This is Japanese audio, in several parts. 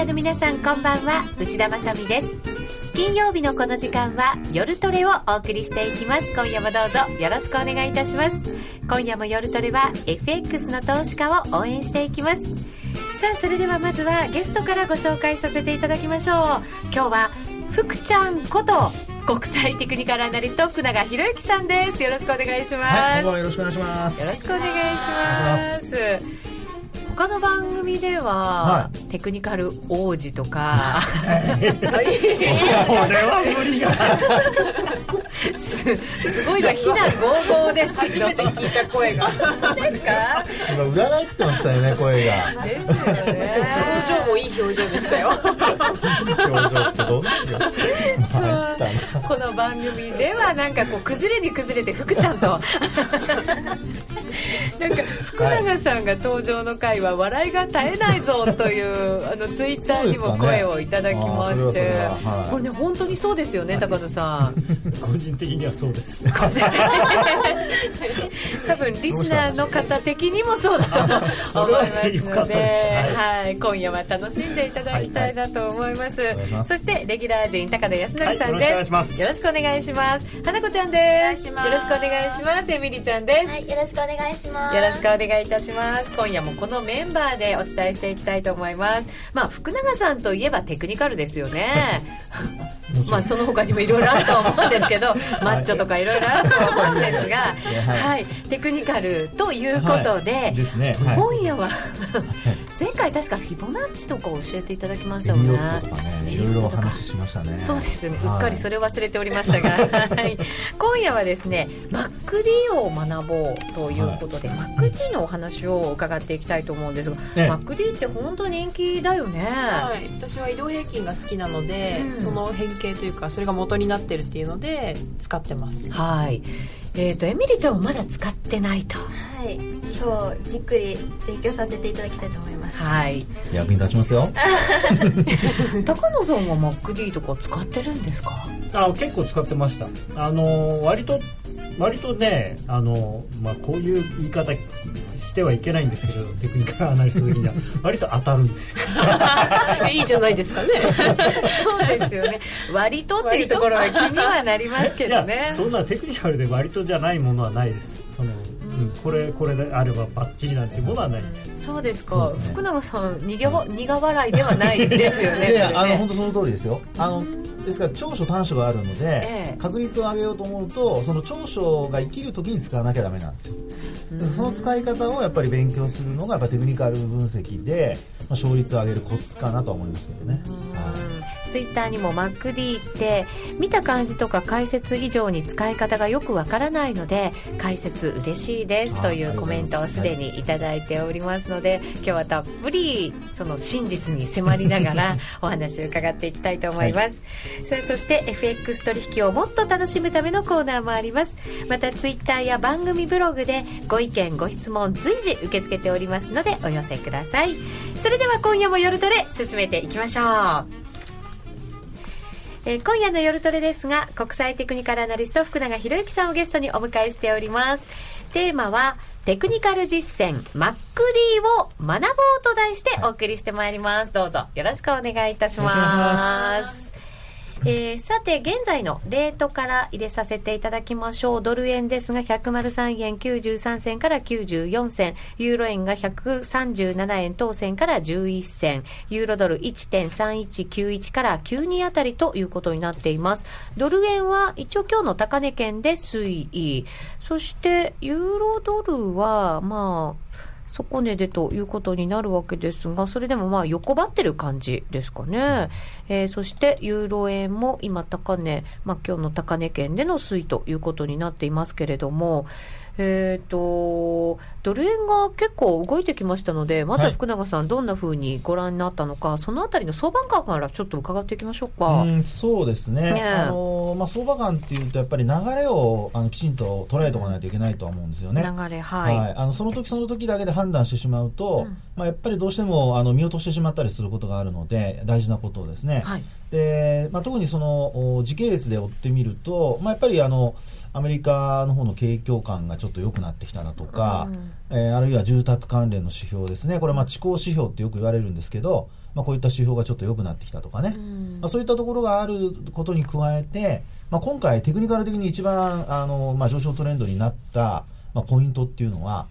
ーの皆さん、こんばんは。内田まさみです。金曜日のこの時間は夜トレをお送りしていきます。今夜もどうぞよろしくお願いいたします。今夜も夜トレは FX の投資家を応援していきます。さあ、それではまずはゲストからご紹介させていただきましょう。今日は福ちゃんこと国際テクニカルアナリスト福永博之さんです。よろしくお願いします。 はい、どうもよろしくお願いします。 よろしくお願いします。他の番組では、はい、テクニカル王子とかそれは無理がすごい今非難合々ですけど、 初めて聞いた声がそうですか。 今裏返ってましたよね、声が。 ですよね。 表情もいい表情でしたよ。 表情ってどんなこの番組ではなんかこう崩れに崩れて福ちゃんとなんか福永さんが登場の回は笑いが絶えないぞというツイッターにも声をいただきまして、はい、これね本当にそうですよね、高野さん。 個人的にはそうです。 多分リスナーの方的にもそうだと思いますので、はい、今夜は楽しんでいただきたいなと思います。そしてレギュラー陣高田康則さんです。よろしくお願いします。花子ちゃんです。よろしくお願いします。エミリちゃんです。 はい、よろしくお願いします。 よろしくお願いいたします。今夜もこのメンバーでお伝えしていきたいと思います。まあ福永さんといえばテクニカルですよね。まあその他にもいろいろあると思うんですけど、マッチョとかいろいろあると思うんですが、はい、テクニカルということで、 ですね、 今夜は前回確かフィボナッチとか教えていただきましたよね。 メリットとかね、いろいろお話ししましたね。 そうですよね、うっかりそれ忘れておりましたが、はい、今夜はですね MacD を学ぼうということで、MacD のお話を伺っていきたいと思うんですが、MacD って本当に人気だよね。 はい、私は移動平均が好きなので、その変形というかそれが元になってるっていうので使ってます。 はい、エミリちゃんはまだ使ってないと。 はい、今日じっくり勉強させていただきたいと思います。 はい、 役に立ちますよ。 高野さんは MacD とか使ってるんですか？ 結構使ってました。割とね、こういう言い方してはいけないんですけど、テクニカルアナリスト的には割と当たるんですよ。 いいじゃないですかね。 そうですよね。割とっていうところは気にはなりますけどね。 いや、そんなテクニカルで割とじゃないものはないです。これであればバッチリなんてものはないです。 そうですか。そうですね、福永さん苦笑いではないですよね。 いや、本当その通りですよ。ですから長所短所があるので、確率を上げようと思うとその長所が生きる時に使わなきゃダメなんですよ。その使い方をやっぱり勉強するのがやっぱテクニカル分析で、勝率を上げるコツかなと思いますけどね。 ツイッターにも MacD って見た感じとか解説以上に使い方がよくわからないので解説嬉しいですというコメントをすでにいただいておりますので、今日はたっぷりその真実に迫りながらお話を伺っていきたいと思います。さあ、そして FX 取引をもっと楽しむためのコーナーもあります。またツイッターや番組ブログでご意見ご質問随時受け付けておりますのでお寄せください。それでは今夜も夜トレ進めていきましょう。今夜の夜トレですが、国際テクニカルアナリスト福永博之さんをゲストにお迎えしております。テーマはテクニカル実践 MacD を学ぼうと題してお送りしてまいります。どうぞよろしくお願いいたします。さて現在のレートから入れさせていただきましょう。ドル円ですが103円93銭から94銭、ユーロ円が137円当銭から11銭、ユーロドル 1.3191 から92あたりということになっています。ドル円は一応今日の高値圏で推移、そしてユーロドルは底値でということになるわけですが、それでも横ばってる感じですかね。そしてユーロ円も今高値、今日の高値圏での推移ということになっていますけれども、ドル円が結構動いてきましたので、まずは福永さん、どんな風にご覧になったのか、そのあたりの相場感からちょっと伺っていきましょうか。 そうですね、相場感っていうとやっぱり流れをきちんと捉えておかないといけないとは思うんですよね。 流れ、 その時その時だけで判断してしまうと、やっぱりどうしても見落としてしまったりすることがあるので大事なことをですね、で特にその時系列で追ってみると、やっぱりアメリカの方の景況感がちょっと良くなってきたなとか、あるいは住宅関連の指標ですね、これ地高指標ってよく言われるんですけど、 こういった指標がちょっと良くなってきたとかね、そういったところがあることに加えて、今回テクニカル的に一番上昇トレンドになった、ポイントっていうのは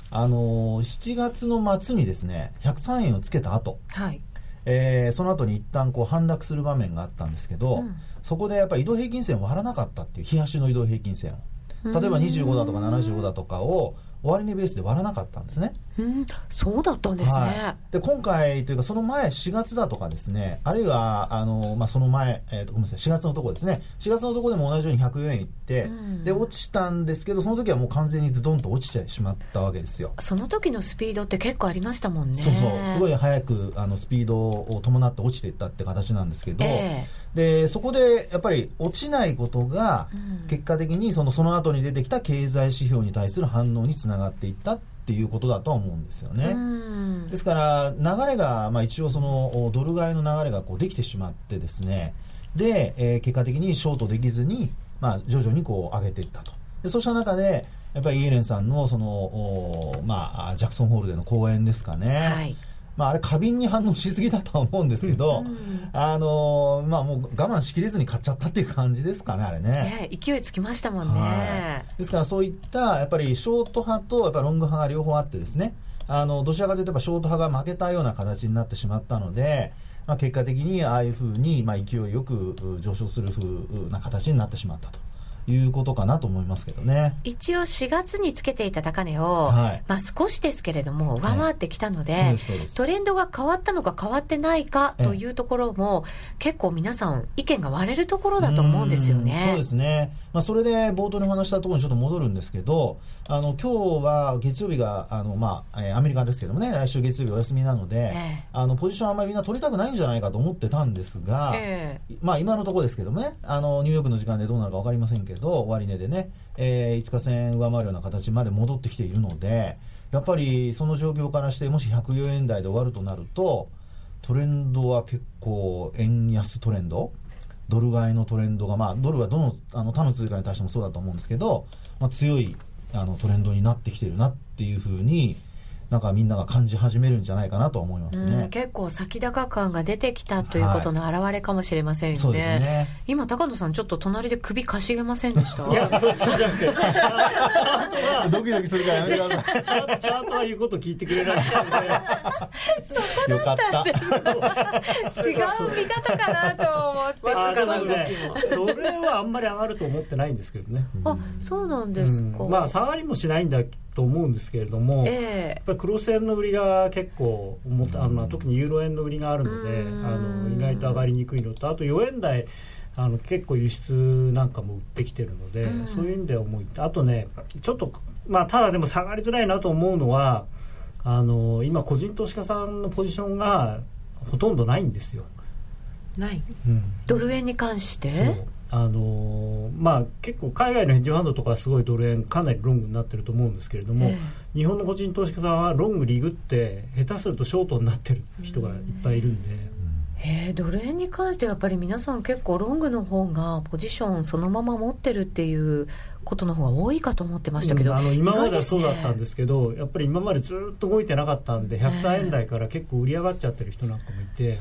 7月の末にですね103円をつけた後、はい、その後に一旦反落する場面があったんですけど、そこでやっぱり移動平均線を割らなかったっていう、日足の移動平均線を例えば25だとか75だとかを終値ベースで割らなかったんですね。 そうだったんですね、 はい、で今回というかその前4月だとかですね、あるいはその前、ごめんなさい、4月のところですね、4月のところでも同じように104円いって、で落ちたんですけど、その時はもう完全にズドンと落ちてしまったわけですよ。 その時のスピードって結構ありましたもんね。 そうすごい速くスピードを伴って落ちていったって形なんですけど、でそこでやっぱり落ちないことが結果的にその後に出てきた経済指標に対する反応につながっていったっていうことだとは思うんですよね。ですから流れが、一応そのドル買いの流れができてしまってですね、で、結果的にショートできずに、徐々に上げていったと。でそうした中でやっぱりイエレンさんのジャクソンホールでの講演ですかね、はい、あれ過敏に反応しすぎだとは思うんですけど、もう我慢しきれずに買っちゃったっていう感じですかね、あれね。 勢いつきましたもんね、 はい、ですからそういったやっぱりショート派とやっぱロング派が両方あってですね、どちらかというとショート派が負けたような形になってしまったので、結果的にああいうふうに勢いよく上昇するふうな形になってしまったということかなと思いますけどね。 一応4月につけていた高値を、少しですけれども上回ってきたので、トレンドが変わったのか変わってないかというところも、結構皆さん意見が割れるところだと思うんですよね。 そうですね、それで冒頭にお話したところにちょっと戻るんですけど、今日は月曜日がアメリカですけどもね、来週月曜日お休みなので、ポジションあんまりみんな取りたくないんじゃないかと思ってたんですが、今のところですけどもね、ニューヨークの時間でどうなるか分かりませんけど、終値でね、5日線上回るような形まで戻ってきているので、やっぱりその状況からしてもし104円台で終わるとなると、トレンドは結構円安トレンド、ドル買いのトレンドが、ドルはどの他の通貨に対してもそうだと思うんですけど、強いトレンドになってきているなっていうふうになんかみんなが感じ始めるんじゃないかなと思いますね。 結構先高感が出てきたということの表れかもしれませんよね。 そうですね。 今高野さんちょっと隣で首かしげませんでした？ いや、そうじゃなくてチャートはドキドキするからやめてください。 チャートは言うこと聞いてくれないんですよね。 よかった。 違う見方かなと思って。 でもね、ドル円はあんまり上がると思ってないんですけどね。 そうなんですか。 下がりもしないんだと思うんですけれども、やっぱりクロス円の売りが結構特にユーロ円の売りがあるので、意外と上がりにくいのと、あと4円台結構輸出なんかも売ってきてるので、そういう意味では重い。あとね、ちょっとただでも下がりづらいなと思うのは、今個人投資家さんのポジションがほとんどないんですよ。 ない、ドル円に関して。 そう結構海外のヘッジファンドとかすごいドル円かなりロングになってると思うんですけれども、日本の個人投資家さんはロングリグって下手するとショートになってる人がいっぱいいるんで、 ドル円に関してはやっぱり皆さん結構ロングの方がポジションそのまま持ってるっていうことの方が多いかと思ってましたけど、 今まではそうだったんですけど、やっぱり今までずっと動いてなかったんで103円台から結構売り上がっちゃってる人なんかもいて、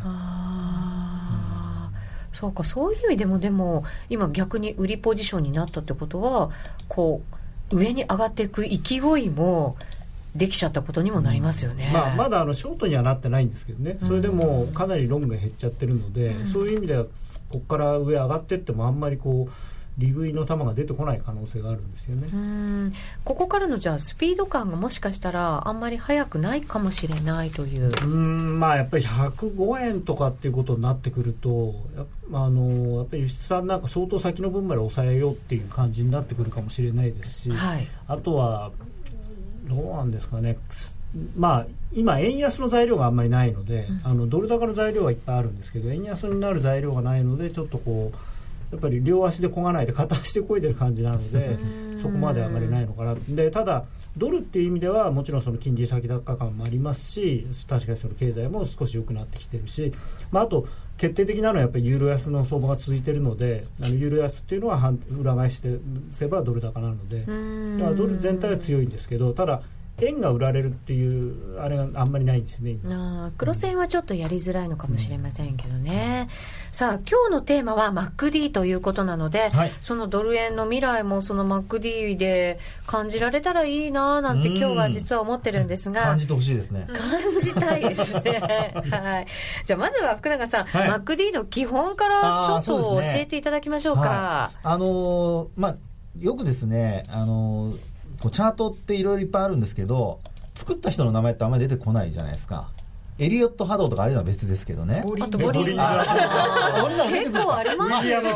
そうか、そういう意味でも今逆に売りポジションになったってことは、上に上がっていく勢いもできちゃったことにもなりますよね。 まだショートにはなってないんですけどね、それでもかなりロングが減っちゃってるので、そういう意味ではここから上上がっていってもあんまり利食いの球が出てこない可能性があるんですよね。 ここからのじゃあスピード感がもしかしたらあんまり速くないかもしれないという。 やっぱり105円とかっていうことになってくると、やっぱり輸出産なんか相当先の分まで抑えようっていう感じになってくるかもしれないですし、あとはどうなんですかね、今円安の材料があんまりないので、ドル高の材料はいっぱいあるんですけど、円安になる材料がないので、ちょっとやっぱり両足で漕がないで片足で漕いでる感じなので、そこまで上がれないのかな。でただドルっていう意味ではもちろんその金利先高感もありますし、確かにその経済も少し良くなってきてるし、あと決定的なのはやっぱりユーロ安の相場が続いているので、ユーロ安っていうのは裏返してせばドル高なので、だからドル全体は強いんですけど、ただ円が売られるっていうあれがあんまりないんですよね。 黒線はちょっとやりづらいのかもしれませんけどね、さあ今日のテーマは MacD ということなので、そのドル円の未来もその MacD で感じられたらいいななんて今日は実は思ってるんですが、 感じてほしいですね。 感じたいですねはい、じゃあまずは福永さん、MacD の基本からちょっと教えていただきましょうか。 よくですねチャートっていろいろいっぱいあるんですけど、作った人の名前ってあんまり出てこないじゃないですか。エリオット波動とかああいうのは別ですけどね。 あとボリンジャー結構ありますよ。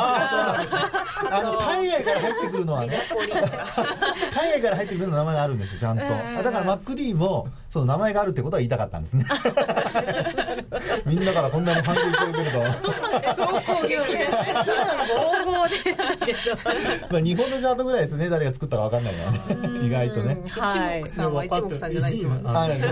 海外から入ってくるのはね海外から入ってくるの名前があるんですよちゃんと、だから MacD もその名前があるってことは言いたかったんですねみんなからこんなに反響してくれると総工業で防護ですけど日本のチャートぐらいですね、誰が作ったか分かんないのはね意外とね。 一目さんは一目さんじゃないですもんね。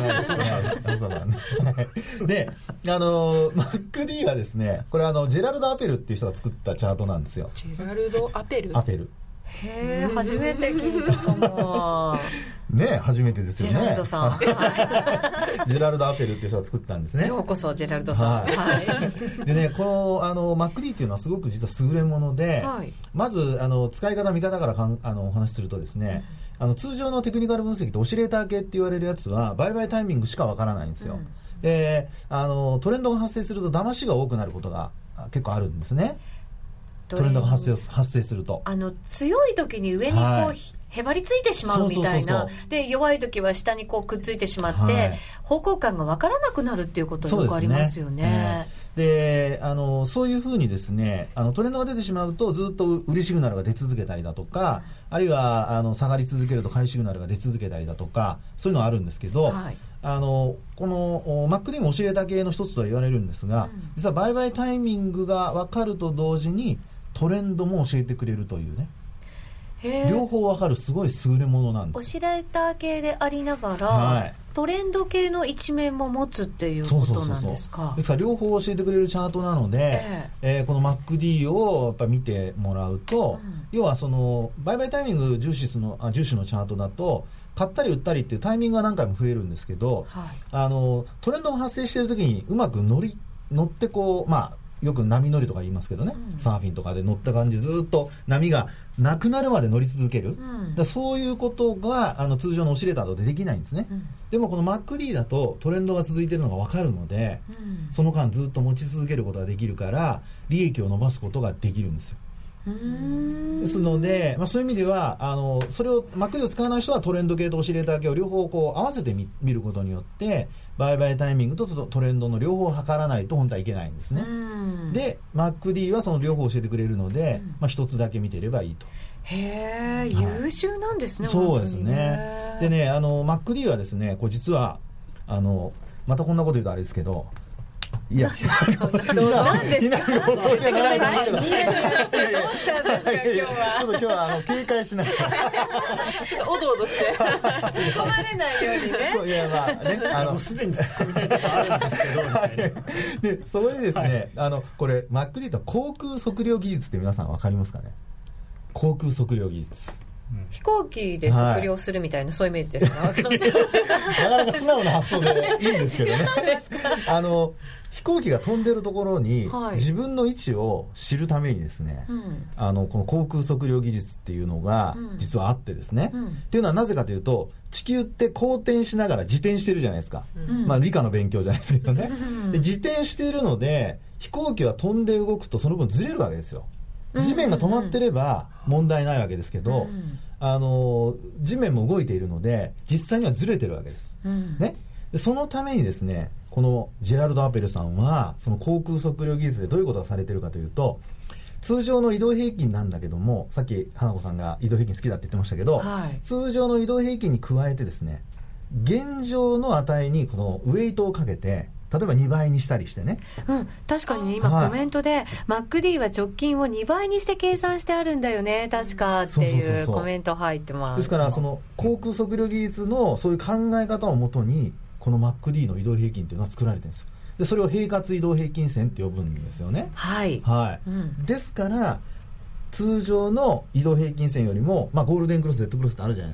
で、MacD はですね、これジェラルド・アペルっていう人が作ったチャートなんですよ。 ジェラルド・アペル。 へえ、初めて聞いたかもね、初めてですよね。 ジェラルドさんジェラルド・アペルっていう人が作ったんですね。 ようこそジェラルドさん、 でね、このMacD っていうのはすごく実は優れもので、まず使い方見方からお話しするとですね、通常のテクニカル分析ってオシレーター系って言われるやつは売買タイミングしかわからないんですよ、でトレンドが発生すると騙しが多くなることが結構あるんですね。トレンドが発生すると強い時に上にこう、へばりついてしまうみたいな、で弱い時は下にこうくっついてしまって、方向感が分からなくなるっていうことよくありますよね。 でそういうふうにですねトレンドが出てしまうとずっと売りシグナルが出続けたりだとか、あるいは下がり続けると買いシグナルが出続けたりだとか、そういうのはあるんですけど、この MacD もオシレーター系の一つとは言われるんですが、実は売買タイミングが分かると同時にトレンドも教えてくれるというね、両方分かるすごい優れものなんです。 オシレーター系でありながら、トレンド系の一面も持つっていうことなんですか。 ですから両方教えてくれるチャートなので、この MacD をやっぱ見てもらうと、要はその売買タイミング重視のチャートだと買ったり売ったりっていうタイミングが何回も増えるんですけど、トレンドが発生している時にうまく乗ってこうよく波乗りとか言いますけどね、サーフィンとかで乗った感じずっと波がなくなるまで乗り続ける、そういうことが通常のオシレーターだとできないんですね、でもこの MacD だとトレンドが続いているのが分かるので、その間ずっと持ち続けることができるから利益を伸ばすことができるんですよ。ですので、そういう意味ではそれを MacD を使わない人はトレンド系とオシレーター系を両方こう合わせて見ることによって売買タイミングとトレンドの両方を測らないと本当はいけないんですね。で MacD はその両方教えてくれるので、一つだけ見ていればいいと。 へー、優秀なんですね。 そうですね。でねMacD はですね、こう実はまたこんなこと言うとあれですけど、いや、 どうなんですか。 どうしたんですか今日は。ちょっと今日は警戒しない。 ちょっとおどおどして突っ込まれないようにね。 いやもうすでに突っ込みたいところあるんですけど。 でそれでですね、これ MacD と航空測量技術って皆さんわかりますかね。航空測量技術。 飛行機で測量するみたいな、そういうイメージですか。なかなか素直な発想でいいんですけどね。飛行機が飛んでるところに、自分の位置を知るためにですね、この航空測量技術っていうのが実はあってですね、っていうのはなぜかというと、地球って公転しながら自転してるじゃないですか、理科の勉強じゃないですけどね、で自転しているので飛行機は飛んで動くとその分ずれるわけですよ。地面が止まってれば問題ないわけですけど、地面も動いているので実際にはずれてるわけです、ね。でそのためにですね、このジェラルド・アペルさんはその航空測量技術でどういうことがされているかというと、通常の移動平均なんだけども、さっき花子さんが移動平均好きだって言ってましたけど、通常の移動平均に加えてですね、現状の値にこのウェイトをかけて例えば2倍にしたりしてね、 確かに、ね、今コメントで MacD は直近を2倍にして計算してあるんだよね確かっていうコメント入ってます。 ですからその航空測量技術のそういう考え方をもとにこの MacD の移動平均っていうのは作られてるんですよ。でそれを平滑移動平均線って呼ぶんですよね。ですから通常の移動平均線よりも、ゴールデンクロス、レッドクロスってあるじゃないですか。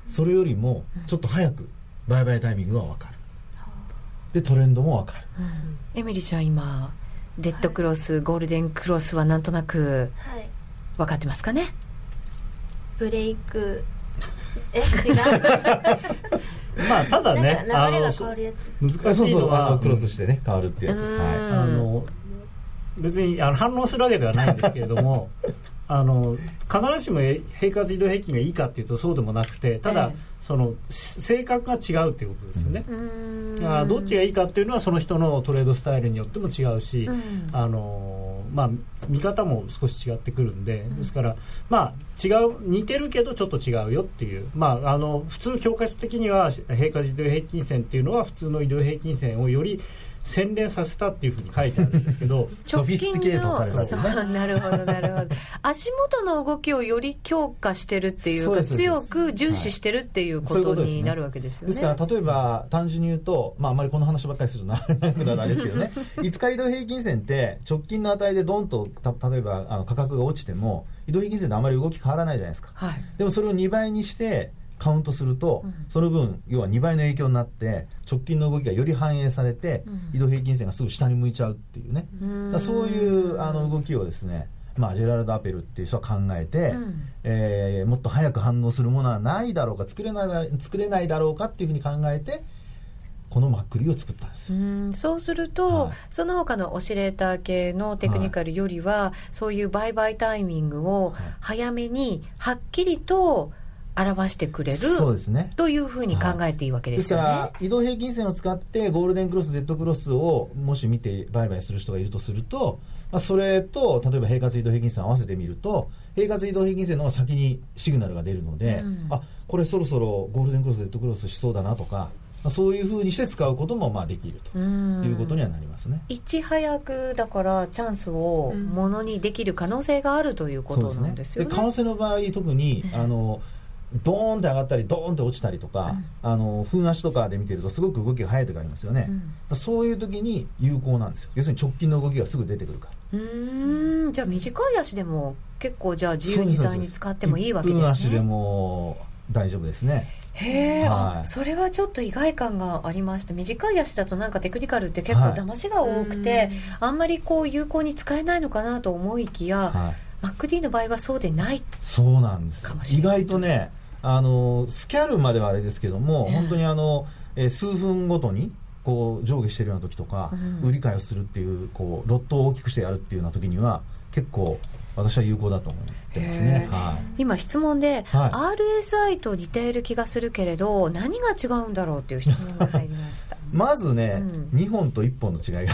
それよりもちょっと早く売買タイミングが分かる、でトレンドも分かる、 エミリーちゃん今デッドクロス、ゴールデンクロスはなんとなく分かってますかね。 ブレイク違うまあただね、 流れが変わるやつです。 難しいのはクロスしてね変わるっていうやつです。 別に反応するわけではないんですけれども必ずしも平滑移動平均がいいかっていうとそうでもなくて、ただ、その性格が違うっていうことですよね。どっちがいいかっていうのはその人のトレードスタイルによっても違うし、まあ、見方も少し違ってくるんで、ですから、まあ、似てるけどちょっと違うよっていう、まあ、普通教科書的には平滑移動平均線っていうのは普通の移動平均線をより洗練させたっていうふうに書いてあるんですけどソフィスティケートされたんですね。 なるほどなるほど足元の動きをより強化してるっていうか、強く重視してるっていうことになるわけですよね。 ですから例えば単純に言うと、まあ、あまりこの話ばっかりするのはあれですけどね5日移動平均線って直近の値でドンと例えば価格が落ちても移動平均線であまり動き変わらないじゃないですか、でもそれを2倍にしてカウントすると、その分要は2倍の影響になって直近の動きがより反映されて、移動平均線がすぐ下に向いちゃうっていうね、そういう動きをですね、まあ、ジェラルド・アペルっていう人は考えて、もっと早く反応するものはないだろうか作れないだろうかっていうふうに考えてこのマックリーを作ったんですよ。 そうすると、その他のオシレーター系のテクニカルよりは、そういう売買タイミングを早めにはっきりと表してくれる、そうですね、というふうに考えていいわけですよね。 ですから移動平均線を使ってゴールデンクロス、デッドクロスをもし見て売買する人がいるとすると、まあ、それと例えば平滑移動平均線を合わせてみると平滑移動平均線の方が先にシグナルが出るので、あ、これそろそろゴールデンクロス、デッドクロスしそうだなとか、まあ、そういうふうにして使うこともまあできるということにはなりますね。 いち早くだからチャンスをものにできる可能性があるということなんですよね。 で為替の場合特にドーンって上がったりドーンって落ちたりとか、分足とかで見てるとすごく動きが速い時がありますよね、そういう時に有効なんですよ。要するに直近の動きがすぐ出てくるから。 じゃあ短い足でも結構じゃあ自由自在に使ってもいいわけですね。 分足でも大丈夫ですね。 それはちょっと意外感がありました。短い足だとなんかテクニカルって結構騙しが多くて、あんまりこう有効に使えないのかなと思いきや、マック D の場合はそうでないかもしれない。 そうなんです。意外とねスキャルまではあれですけども、本当に数分ごとにこう上下しているような時とか、売り買いをするっていうロットを大きくしてやるっていうような時には結構私は有効だと思ってますね。 今質問で、RSI と似ている気がするけれど何が違うんだろうっていう質問が入りましたまずね、2本と1本の違い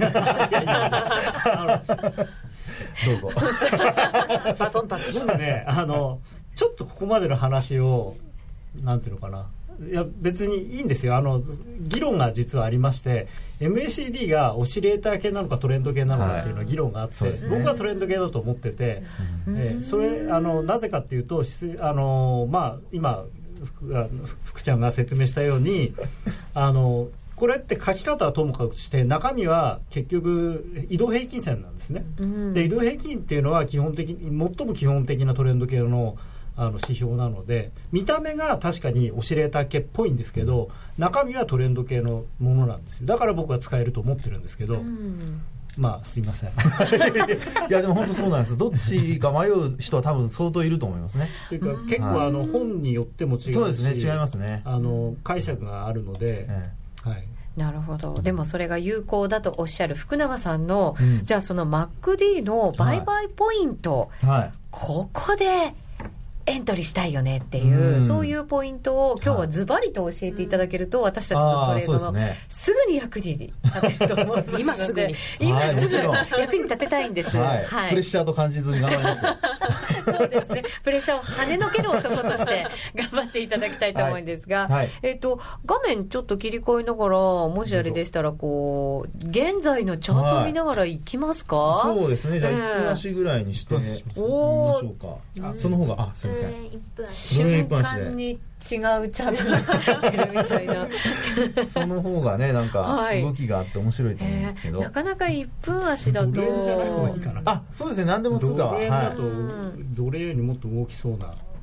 がどうぞバトンタッチ。 僕ねちょっとここまでの話をなんていうのかな、いや別にいいんですよ。議論が実はありまして、 MACD がオシレーター系なのかトレンド系なのかっていうのは議論があって、僕はトレンド系だと思ってて、それなぜかっていうとまあ、今福ちゃんが説明したようにこれって書き方はともかくして中身は結局移動平均線なんですね、で移動平均っていうのは基本的に最も基本的なトレンド系の指標なので、見た目が確かにオシレーター系っぽいんですけど、中身はトレンド系のものなんですよ。だから僕は使えると思ってるんですけど、まあすいませんいやでも本当そうなんです。どっちか迷う人は多分相当いると思いますね。 というか結構本によっても違うし、 そうですね、違いますね。 解釈があるので、 なるほど。でもそれが有効だとおっしゃる福永さんの、じゃあその MACD の売買ポイント、ここでエントリーしたいよねっていう、そういうポイントを今日はズバリと教えていただけると、私たちのトレードのすぐに役に立てると思いますので、今すぐ役に立てたいんです。プレッシャーと感じずに頑張りますよそうですね、プレッシャーを跳ねのける男として頑張っていただきたいと思うんですが、画面ちょっと切り替えながら、もしあれでしたらこう現在のチャートを見ながらいきますか。 そうですね、じゃあ1分足ぐらいにしてみましょうか。その方がすみません、 瞬間に違うチャートになってるみたいなその方がね、なんか動きがあって面白いと思うんですけど、 なかなか1分足だとドレーンじゃない方がいいかな。 そうですね、何でも通貨はドレーンだとドレーンよりもっと大きそうな。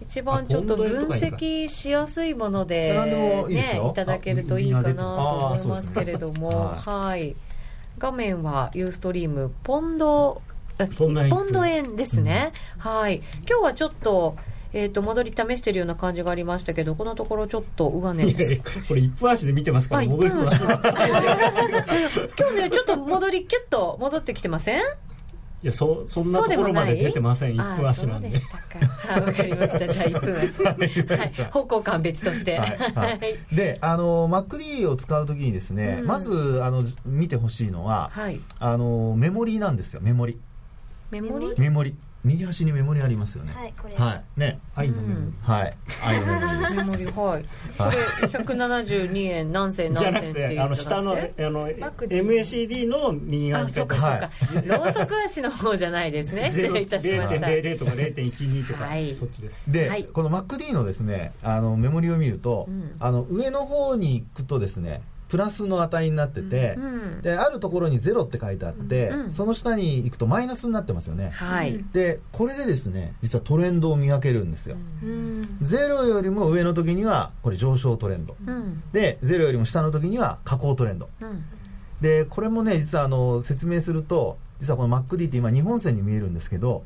一番ちょっと分析しやすいもので、いただけるといいかなと思いますけれども、はい、画面はユーストリームポンド円ですね、はい。今日はちょっと戻り試してるような感じがありましたけど、このところちょっと上値です。 これ1分足で見てますから戻り今日ねちょっと戻りキュッと戻ってきてません？ いや、そんなところまで出てません。1分足なんで。 そうでしたか。わかりました。じゃあ1分足、はい、方向感別として、はいはい、 でMacD を使うときにですね、まず見てほしいのは、はい、メモリなんですよ。メモリ右端にメモリありますよね。 はい、これ。 はい。ね。 愛のメモリ。 はい。愛のメモリです。 メモリ、はい。これ172円何銭何銭っていう。じゃなくて下のMACD の右側に書いてある。ローソク足の方じゃないですね。失礼いたしました。 0.00 とか 0.12 とか、そっちです。 で、この MacD のですね、メモリを見ると、上の方に行くとですね、プラスの値になってて、であるところに0って書いてあって、その下に行くとマイナスになってますよね、はい、でこれでですね実はトレンドを見分けるんですよ、0よりも上の時にはこれ上昇トレンド、で0よりも下の時には下降トレンド、でこれもね実は説明すると、実はこの MacD って今2本線に見えるんですけど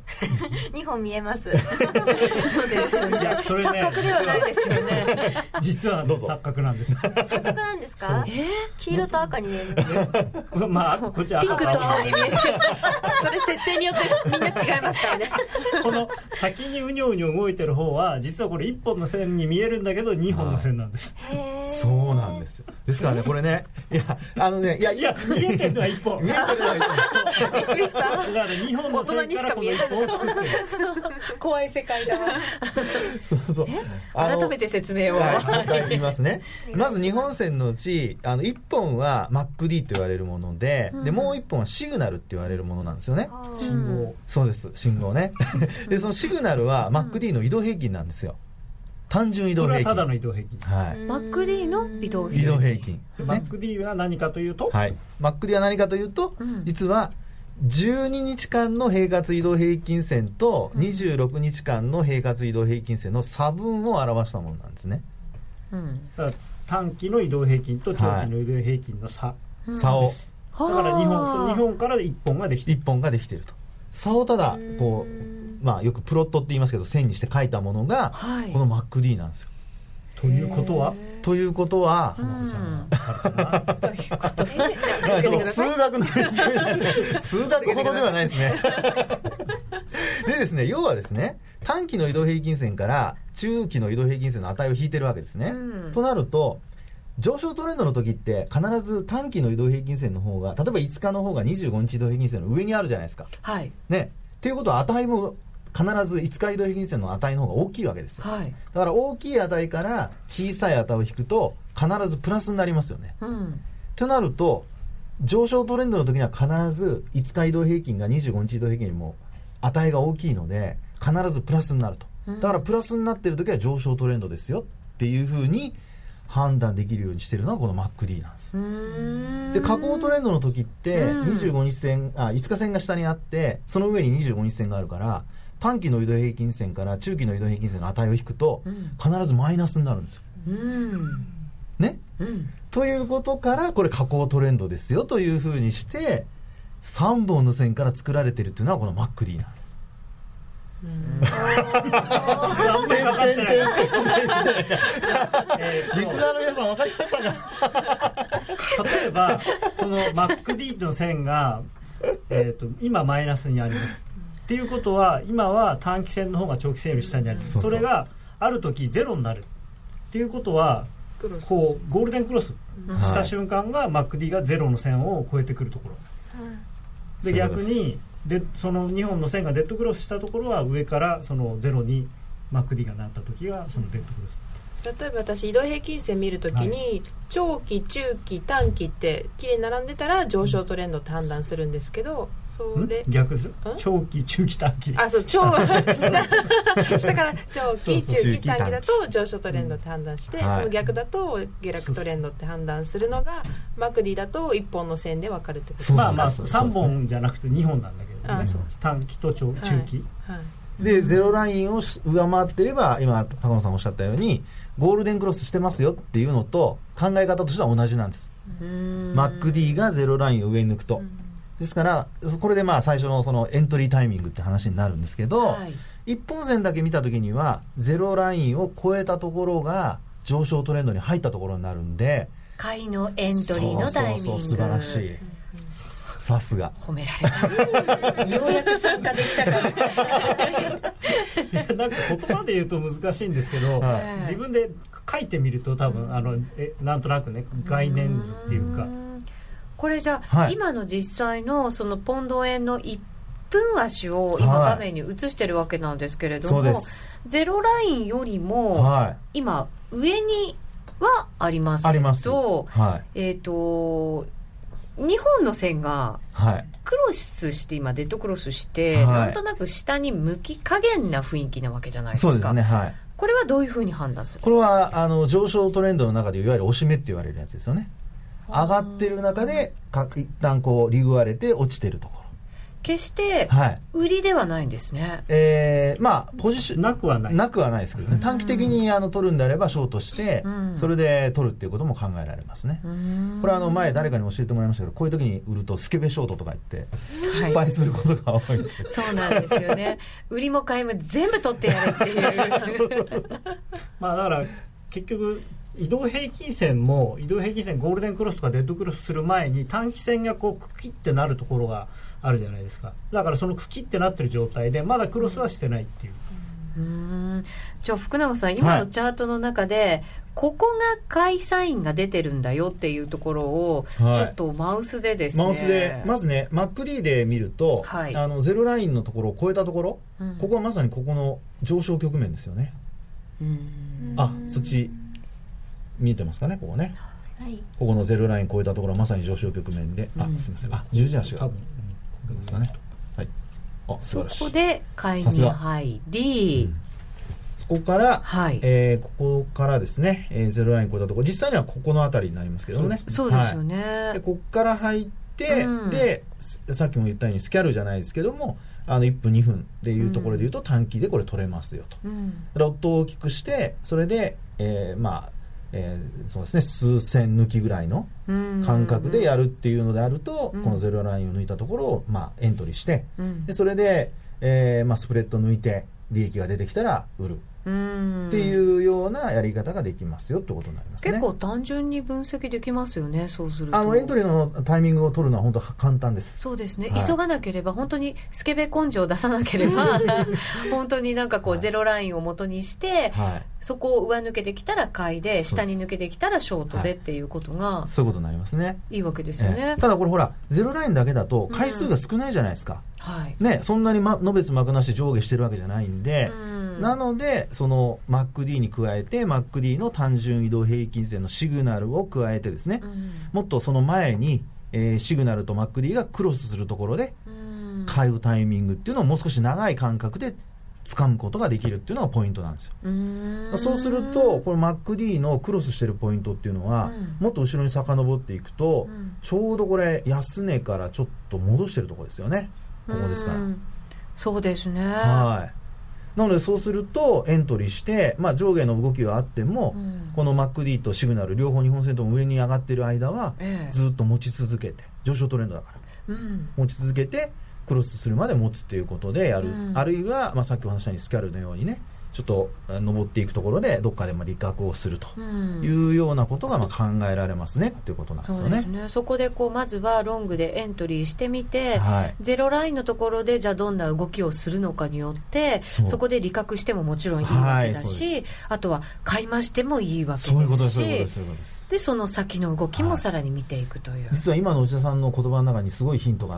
2本見えますそうですよね。錯覚ではないですよね。 実は錯覚なんです。 錯覚なんですか？黄色と赤に見えるんですよ。 まあこっちはピンクと青に見える。それ設定によってみんな違いますからね。 この先にうにょうにょ動いてる方は実はこれ1本の線に見えるんだけど2本の線なんです。 そうなんですよ。ですからねこれね、いやいや見えてるのは1本。見えてるのは1本。 びっくりした。 だから2本の線からこの1本を作ってる。 怖い世界だわ。 そう改めて説明を。 言いますね。まず2本線のうち1本は MacD と言われるもので、でもう1本はシグナルって言われるものなんですよね。 信号。 そうです、信号ね。でそのシグナルは MacD の移動平均なんですよ。単純移動平均。 これはただの移動平均。 はい。 MacD の移動平均。 移動平均。 MacD は何かというと、 はい。MacD は何かというと、実は12日間の平滑移動平均線と26日間の平滑移動平均線の差分を表したものなんですね。 だから短期の移動平均と長期の移動平均の差を。 だから2本から1本ができている。 1本ができていると。差をただこうよくプロットって言いますけど線にして書いたものがこの MacD なんですよ。 ということは花子ちゃんがということ数学の数学ほどではないですね。でですね、要はですね、短期の移動平均線から中期の移動平均線の値を引いてるわけですね。となると上昇トレンドの時って必ず短期の移動平均線の方が、例えば5日の方が25日移動平均線の上にあるじゃないですか。はい。ね。っていうことは値も必ず5日移動平均線の値の方が大きいわけですよ。はい。だから大きい値から小さい値を引くと必ずプラスになりますよね。となると上昇トレンドの時には必ず5日移動平均が25日移動平均よりも値が大きいので必ずプラスになると。だからプラスになっている時は上昇トレンドですよっていうふうに判断できるようにしているのがこの MacD なんです。で下降トレンドの時って25日線5日線が下にあってその上に25日線があるから短期の移動平均線から中期の移動平均線の値を引くと必ずマイナスになるんですよ。ね、ということからこれ下降トレンドですよというふうにして3本の線から作られているというのはこの MacD なんです。リスナーの皆さん分かりましたか？ 例えばこの MacD の線が、今マイナスにありますっていうことは今は短期線の方が長期線より下にあります。それがある時ゼロになるっていうことはこうゴールデンクロスした瞬間が MacD がゼロの線を越えてくるところで、逆にその2本の線がデッドクロスしたところは上からそのゼロに MacD がなった時がそのデッドクロス。 例えば私移動平均線見るときに、長期中期短期ってきれいに並んでたら上昇トレンドって判断するんですけど、それ逆ですよ。長期中期短期。 そう下から長期中期短期だと上昇トレンドって判断して、その逆だと下落トレンドって判断するのがMacDだと1本の線で分かるってことです。 まあ3本じゃなくて2本なんだけどね。短期と中期。 でゼロラインを上回っていれば今高野さんおっしゃったようにゴールデンクロスしてますよっていうのと考え方としては同じなんです。MACD がゼロラインを上に抜くと、ですからこれで最初のそのエントリータイミングって話になるんですけど、はい、一本線だけ見たときにはゼロラインを超えたところが上昇トレンドに入ったところになるんで、 買いのエントリーのタイミング、 そう素晴らしい、さすが褒められたようやく参加できたからなんか言葉で言うと難しいんですけど、はい、自分で書いてみると多分なんとなくね概念図っていうか、 これじゃあ、はい、今の実際のそのポンド円の1分足を今画面に映してるわけなんですけれども、はい、ゼロラインよりも、はい、今上にはありますけど、はい、2本の線がクロスして今デッドクロスして、はい、なんとなく下に向き加減な雰囲気なわけじゃないですか。 そうですね、はい、 これはどういうふうに判断するんですか？ これは上昇トレンドの中でいわゆる押し目って言われるやつですよね。上がってる中で一旦こうリグ割れて落ちてるところ、 決して売りではないんですね。 ポジションなくはないですけどね、短期的に取るんであればショートして、それで取るっていうことも考えられますね。これは前誰かに教えてもらいましたけど、こういう時に売るとスケベショートとか言って失敗することが多いんで、 そうなんですよね。売りも買いも全部取ってやれっていうだから結局移動平均線ゴールデンクロスとかデッドクロスする前に短期線がこうクキってなるところがあるじゃないですか。だからそのクキってなってる状態でまだクロスはしてないっていう。 じゃあ福永さん、今のチャートの中で、はい、ここが買いサインが出てるんだよっていうところを、はい、ちょっとマウスでですね、 マウスでまずね MACD で見ると、はい、ゼロラインのところを超えたところ、ここはまさにここの上昇局面ですよね。そっち見えてますかね、ここね、はい、ここのゼロライン超えたところはまさに上昇局面で、すみません、十字足が出ますかね、はい、素晴らしい。 そこで買いに入り、 そこから、はい、ここからですね、ゼロライン超えたところ、実際にはここの辺りになりますけどね。 そうですよね、はい、 でここから入って、でさっきも言ったようにスキャルじゃないですけども、1分2分でいうところでいうと短期でこれ取れますよと、ロットを大きくして、それで、そうですね、数千抜きぐらいの感覚でやるっていうのであると、このゼロラインを抜いたところを、エントリーして、でそれで、スプレッド抜いて利益が出てきたら売るっていうようなやり方ができますよってことになりますね。 結構単純に分析できますよね。そうするとエントリーのタイミングを取るのは本当簡単です。 そうですね、はい、急がなければ、本当にスケベ根性を出さなければ本当になんかこうゼロラインを元にして、はい、そこを上抜けてきたら買いで、下に抜けてきたらショートでっていうことが、 そういうことになりますね。 いいわけですよね。 ただこれほらゼロラインだけだと回数が少ないじゃないですか、はいね、そんなにのべつ幕なし上下してるわけじゃないんで、なのでその MACD に加えて MACD の単純移動平均線のシグナルを加えてですね、もっとその前に、シグナルと MACD がクロスするところで買うタイミングっていうのをもう少し長い間隔で掴むことができるっていうのがポイントなんですよ。そうするとこの MACD のクロスしてるポイントっていうのは、もっと後ろに遡っていくと、ちょうどこれ安値からちょっと戻してるところですよね。ここですから。 そうですね。 はい。なのでそうするとエントリーして、上下の動きはあっても、この MACD とシグナル両方日本線とも上に上がっている間は、ずっと持ち続けて、上昇トレンドだから、持ち続けてクロスするまで持つということでやる、あるいは、さっきお話したようにスキャルのようにね、ちょっと登っていくところでどっかで利確をするというようなことが考えられますねっていうことなんですよね。 そうですね。そこでまずはロングでエントリーしてみて、はい、ゼロラインのところでじゃあどんな動きをするのかによって、そこで利確してももちろんいいわけだし、あとは買い増してもいいわけですし、でその先の動きもさらに見ていくという、 実は今の内田さんの言葉の中にすごいヒントがあって、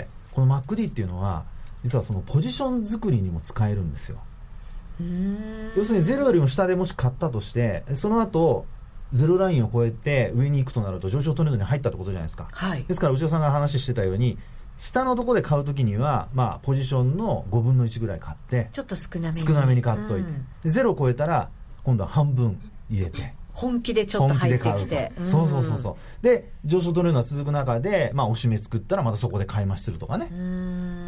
この MACD っていうのは実はそのポジション作りにも使えるんですよ。要するにゼロよりも下でもし買ったとして、その後ゼロラインを超えて上に行くとなると上昇トレンドに入ったってことじゃないですか、はい、ですから内田さんが話してたように、下のところで買うときには、ポジションの5分の1ぐらい買って、 ちょっと少なめに買っといて、ゼロを超えたら今度は半分入れて本気でちょっと入ってきて、 そうで上昇トレンドが続く中で、押し目作ったらまたそこで買い増しするとかね、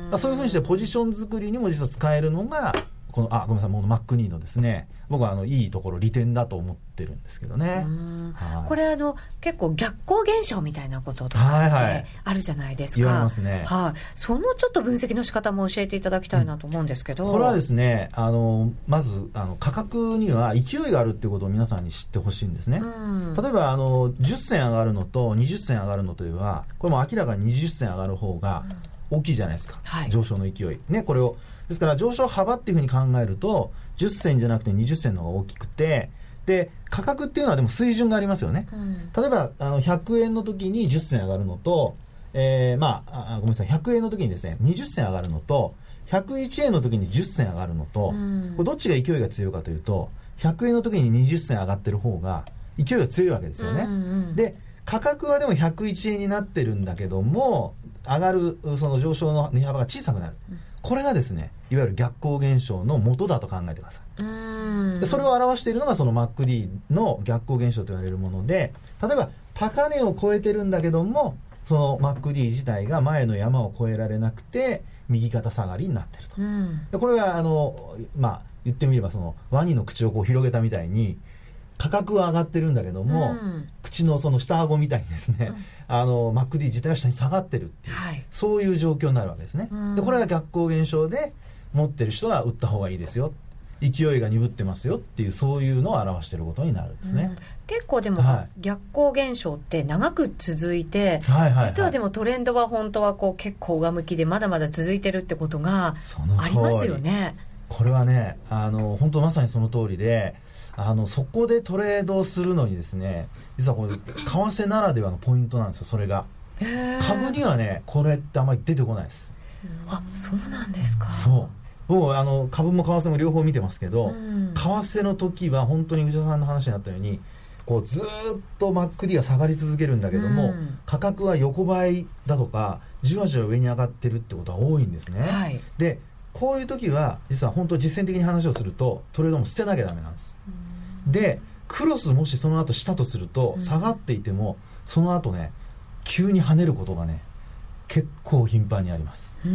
そういうふうにしてポジション作りにも実は使えるのがこのごめんなさい、もう Mac のですね、僕はいいところ利点だと思ってるんですけどね。 これ結構逆光現象みたいなこととかってあるじゃないですか。 言われますね。 そのちょっと分析の仕方も教えていただきたいなと思うんですけど、 これはですね、まず価格には勢いがあるっていうことを皆さんに知ってほしいんですね。例えば10銭上がるのと20銭上がるのというのは、これも明らかに20銭上がる方が大きいじゃないですか、上昇の勢いね。これをですから上昇幅っていうふうに考えると10銭じゃなくて20銭の方が大きくて、で価格っていうのはでも水準がありますよね。例えば100円の時に10銭上がるのと、ごめんなさい、100円の時にですね20銭上がるのと101円の時に10銭上がるのと、これどっちが勢いが強いかというと100円の時に20銭上がってる方が勢いが強いわけですよね。で価格はでも101円になってるんだけども、上がるその上昇の値幅が小さくなる。これがですね、いわゆる逆光現象の元だと考えてください。でそれを表しているのがその MACD の逆光現象と言われるもので、例えば高値を超えてるんだけども、その MACD 自体が前の山を越えられなくて右肩下がりになっていると。でこれが言ってみればそのワニの口をこう広げたみたいに、価格は上がってるんだけども、口のその下顎みたいにですね、MACD 自体は下に下がってるっていう、そういう状況になるわけですね。でこれが逆光現象で、持ってる人は売った方がいいですよ、勢いが鈍ってますよっていう、そういうのを表していることになるんですね。 結構でも、逆光現象って長く続いて、実はでもトレンドは本当は結構上向きでまだまだ続いてるってことがありますよね。 これはね、本当まさにその通りで、そこでトレードをするのにですね、実はこれ為替ならではのポイントなんですよ。それが株にはね、これってあまり出てこないです。 そうなんですか。 僕株も為替も両方見てますけど、為替の時は本当に内田さんの話になったように、こうずっと MACD が下がり続けるんだけども、価格は横ばいだとかじわじわ上に上がってるってことは多いんですね。でこういう時は実は本当実践的に話をするとトレードも捨てなきゃダメなんです。でクロスもしその後したとすると、下がっていてもその後ね急に跳ねることがね結構頻繁にあります。これ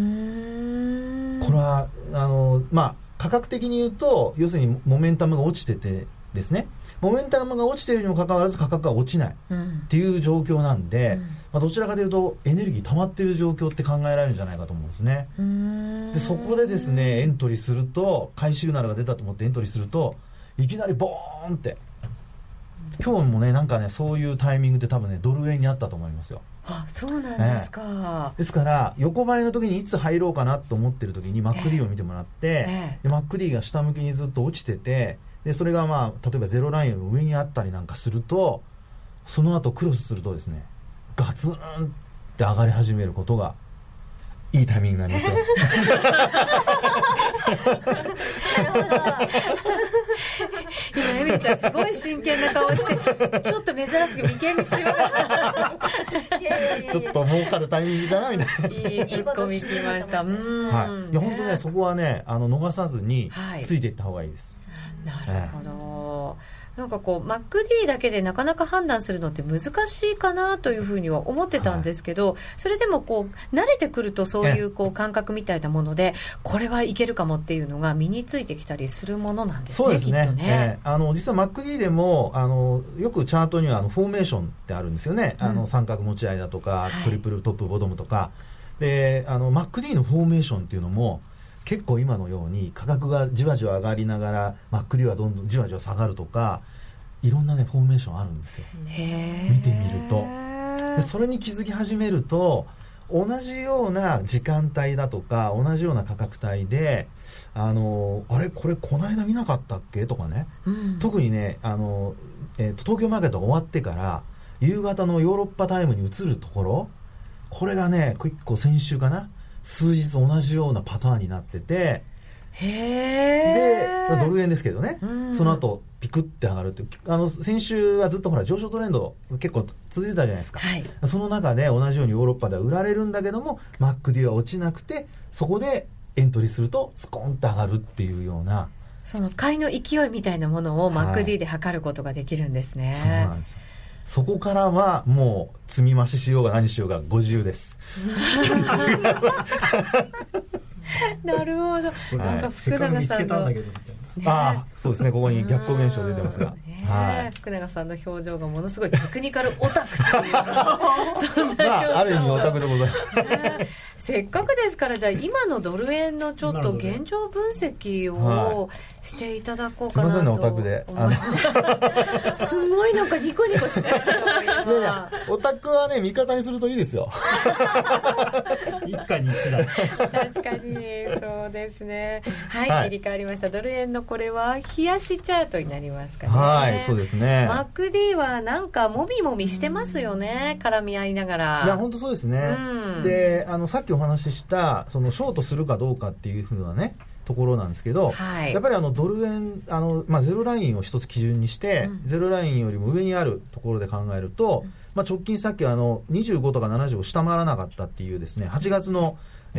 は価格的に言うと、要するにモメンタムが落ちててですね、モメンタムが落ちているにもかかわらず価格が落ちないっていう状況なんで、どちらかというとエネルギー溜まっている状況って考えられるんじゃないかと思うんですね。でそこでですねエントリーすると、買いシグナルが出たと思ってエントリーすると、いきなりボーンって、今日もねなんかねそういうタイミングで多分ねドル円にあったと思いますよ。 そうなんですか。 ですから横ばいの時にいつ入ろうかなと思ってる時に MACD を見てもらって、で MACD が下向きにずっと落ちてて、でそれが例えばゼロラインより上にあったりなんかすると、その後クロスするとですねガツンって上がり始めることがいいタイミングになりますよ。 なるほど。 今エミリちゃんすごい真剣な顔してちょっと珍しく眉間にしわがちょっと儲かるタイミングかなみたいな。 いいツッコミきました。いや本当ねそこはね逃さずについていった方がいいです。 なるほど。なんかMACD だけでなかなか判断するのって難しいかなというふうには思ってたんですけど、それでも慣れてくるとそういう感覚みたいなもので、これはいけるかもっていうのが身についてきたりするものなんですね。そうですね。きっとね。 実は MACD でもよくチャートにはフォーメーションってあるんですよね。三角持ち合いだとか、トリプルトップボトムとかでMACD のフォーメーションっていうのも結構今のように価格がじわじわ上がりながら MACD はどんどんじわじわ下がるとか、いろんなねフォーメーションあるんですよ。見てみると。でそれに気づき始めると、同じような時間帯だとか同じような価格帯であれこれこの間見なかったっけとかね、特にね東京マーケットが終わってから夕方のヨーロッパタイムに移るところ、これがね結構先週かな、数日同じようなパターンになってて、でドル円ですけどね、その後ピクって上がるって、先週はずっとほら上昇トレンド結構続いてたじゃないですか、その中で同じようにヨーロッパでは売られるんだけども MACD は落ちなくて、そこでエントリーするとスコーンって上がるっていうような、 その買いの勢いみたいなものを MACD で測ることができるんですね。 そうなんですよ。 そこからはもう積み増ししようが何しようが50ですなるほど。なんか福永さんのそうですね、ここに逆光現象出てますが、 福永さんの表情がものすごいテクニカルオタクっていうそんな表情、 ある意味オタクでございますせっかくですから、じゃあ今のドル円のちょっと現状分析をしていただこうかなと。 すみませんね、オタクですごいなんかニコニコしてるいやオタクはね味方にするといいですよ一家に一台確かにそうですね。はい、切り替わりました。ドル円のこれは冷やしチャートになりますかね。 はい、そうですね。 MACD はなんかもみもみしてますよね、絡み合いながら。 いや本当そうですね、でさっきお話ししたそのショートするかどうかっていうふうなねところなんですけど、やっぱりドル円ゼロラインを一つ基準にして、ゼロラインよりも上にあるところで考えると、直近さっき25とか70を下回らなかったっていうですね、8月の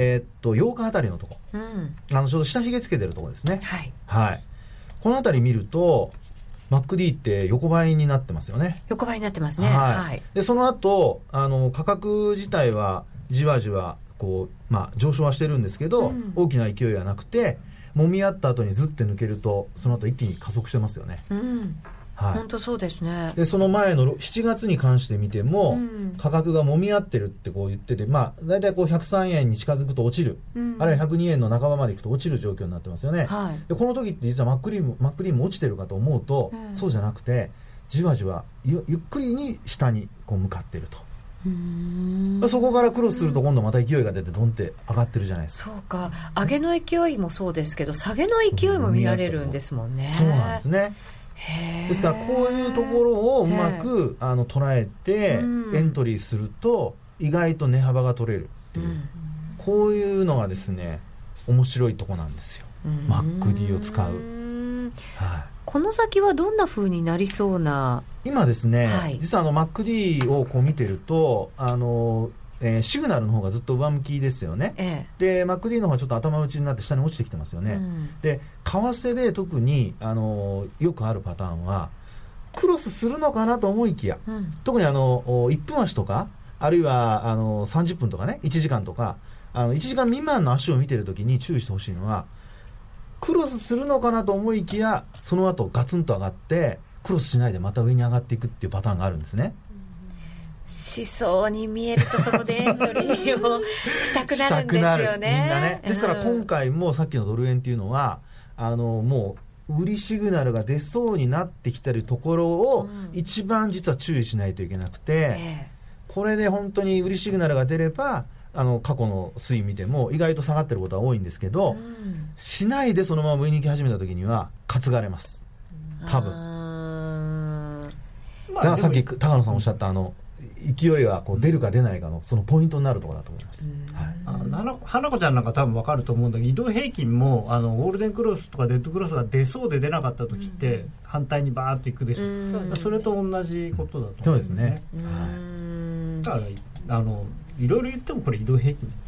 8日あたりのとこ、ちょうど下髭つけてるところですね。このあたり見ると MACD って横ばいになってますよね。 横ばいになってますね。 でその後価格自体はじわじわこう、上昇はしてるんですけど、大きな勢いはなくて、揉み合った後にずって抜けるとその後一気に加速してますよね。 本当そうですね。 でその前の7月に関して見ても、価格が揉み合ってるってこう言ってて、だいたいこう103円に近づくと落ちる、あるいは102円の半ばまでいくと落ちる状況になってますよね。でこの時って実はMACDも落ちてるかと思うと、そうじゃなくてじわじわゆっくりに下にこう向かってると。そこからクロスすると今度また勢いが出てドンって上がってるじゃないですか。 そうか、上げの勢いもそうですけど下げの勢いも見られるんですもんね。 そうなんですね。ですからこういうところをうまく捉えてエントリーすると意外と値幅が取れるっていう、こういうのがですね面白いとこなんですよ、MACD を使う。 この先はどんな風になりそうな。 今ですね、実はMACD をこう見てるとシグナルの方がずっと上向きですよね。で MACD の方はちょっと頭打ちになって下に落ちてきてますよね。で為替で特によくあるパターンはクロスするのかなと思いきや、特に1分足とかあるいは30分とかね1時間とか1時間未満の足を見てるときに注意してほしいのは、クロスするのかなと思いきやその後ガツンと上がってクロスしないでまた上に上がっていくっていうパターンがあるんですね。 しそうに見えるとそこでエントリーをしたくなるんですよね。 みんなね。ですから今回もさっきのドル円っていうのはもう売りシグナルが出そうになってきてるところを一番実は注意しないといけなくて、これで本当に売りシグナルが出れば過去の推移見ても意外と下がってることは多いんですけど、しないでそのまま上に行き始めた時には担がれます多分。だからさっき高野さんおっしゃった勢いがこう出るか出ないかのそのポイントになるところだと思います。 花子ちゃんなんか多分分かると思うんだけど、移動平均もゴールデンクロスとかデッドクロスが出そうで出なかった時って反対にバーッといくでしょ。それと同じことだと思うんですね。だからいろいろ言ってもこれ移動平均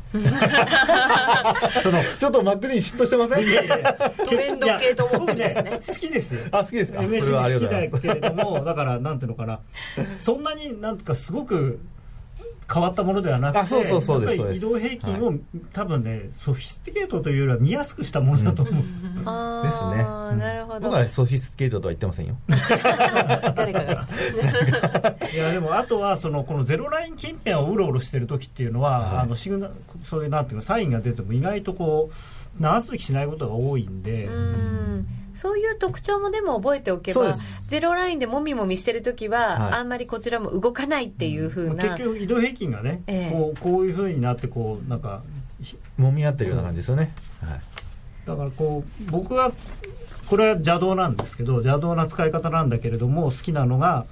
ちょっとMACDに嫉妬してません？ トレンド系と思ってですね。 好きですよ。 好きですか。 MACD 好きだけれども、だからなんていうのかな、そんなになんかすごく変わったものではなくて、やっぱり移動平均を多分ねソフィスティケートというよりは見やすくしたものだと思う。 ですね。 なるほど。 僕はソフィスティケートとは言ってませんよ。 誰かが。 いやでもあとはこのゼロライン近辺をうろうろしてる時っていうのは、シグナルそういうなんていうかサインが出ても意外とこう長続きしないことが多いんで。 そういう特徴もでも覚えておけば、ゼロラインでもみもみしてるときは、あんまりこちらも動かないっていう風な、 結局移動平均がね、こういう風になってこうなんかもみ合ってるような感じですよね。 だからこう僕はこれは邪道なんですけど、邪道な使い方なんだけれども好きなのが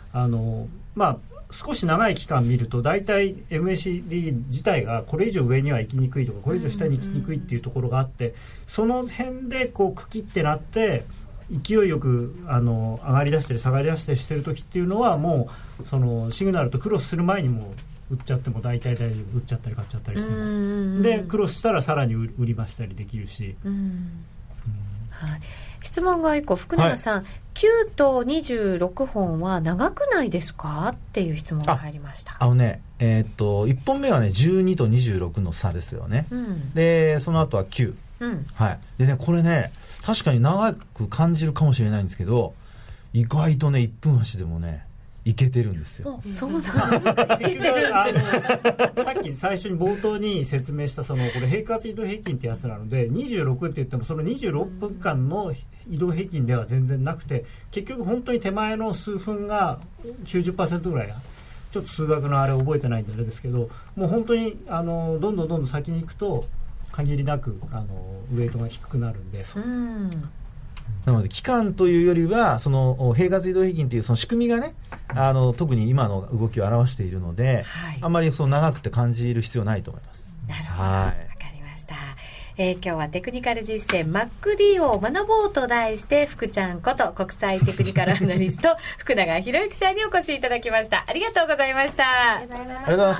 少し長い期間見ると大体 MACD 自体がこれ以上上には行きにくいとかこれ以上下に行きにくいっていうところがあって、その辺でこうクキってなって勢いよく上がりだしたり下がりだしたりしてる時っていうのはもうそのシグナルとクロスする前にも売っちゃっても大体大丈夫、売っちゃったり買っちゃったりしてもでクロスしたらさらに売り増したりできるし、 はい、質問が1個、福永さん、はい、9と26本は長くないですかっていう質問が入りました。 1本目はね12と26の差ですよね、でその後は9、はい、でねこれね確かに長く感じるかもしれないんですけど、意外とね1分足でもねいけてるんですよ。 そうなんですか。いけてるんですさっき最初に冒頭に説明したこれ平滑移動平均ってやつなので、26って言ってもその26分間の移動平均では全然なくて、結局本当に手前の数分が 90% ぐらい、ちょっと数学のあれ覚えてないんであれですけど、もう本当にどんどん先に行くと限りなくウエイトが低くなるんで、 なので期間というよりはその平滑移動平均というその仕組みがね特に今の動きを表しているので、はい、あんまりその長くて感じる必要ないと思います。 なるほど、わかりました。今日はテクニカル実践 MacD を学ぼうと題して、福ちゃんこと国際テクニカルアナリスト福永博之さんにお越しいただきました。ありがとうございました。 ありがとうございました。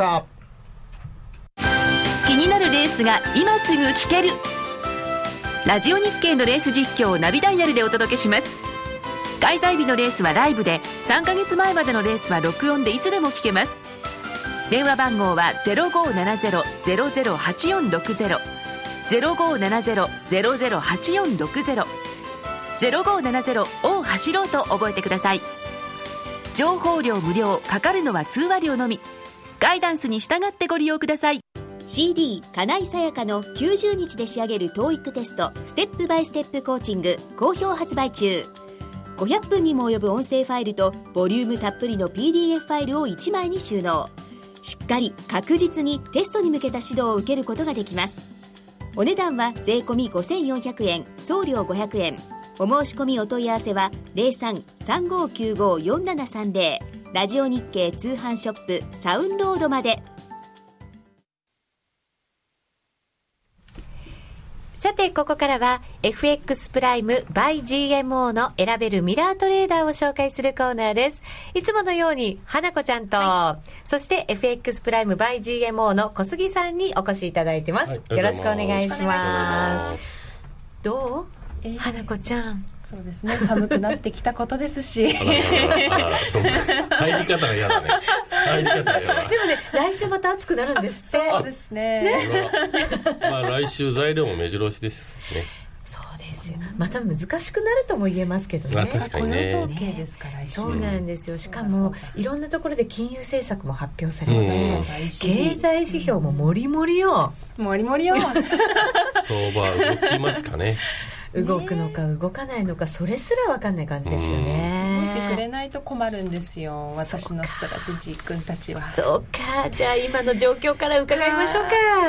気になるレースが今すぐ聞ける、ラジオ日経のレース実況をナビダイヤルでお届けします。開催日のレースはライブで、3ヶ月前までのレースは録音でいつでも聞けます。電話番号は 0570-008460 0570-008460 0570を走ろうと覚えてください。情報料無料、かかるのは通話料のみ。ガイダンスに従ってご利用ください。 CD 金井さやかの90日で仕上げる TOEIC テストステップバイステップコーチング好評発売中。500分にも及ぶ音声ファイルとボリュームたっぷりの PDF ファイルを1枚に収納。しっかり確実にテストに向けた指導を受けることができます。お値段は税込5400円、送料500円。お申し込みお問い合わせは 03-3595-4730 ラジオ日経通販ショップサウンロードまで。 さてここからは FX プライム by GMO の選べるミラートレーダーを紹介するコーナーです。いつものように花子ちゃんと、そして FX プライム by GMO の小杉さんにお越しいただいてます。よろしくお願いします。どう？花子ちゃん。 そうですね、寒くなってきたことですしそう入り方が嫌だね。入り方が嫌だ。 でもね、来週また暑くなるんですって。 そうですね。 まあ来週材料も目白押しですね。 そうですよ。また難しくなるとも言えますけどね。 確かにね。 雇用統計ですから、 そうなんですよ。しかもいろんなところで金融政策も発表されて、経済指標ももりもりよ。 もりもりよ。 相場動きますかね。 動くのか動かないのか、それすら分かんない感じですよね。 動いてくれないと困るんですよ、私のストラテジー君たちは。 そうか、じゃあ今の状況から伺いましょうか。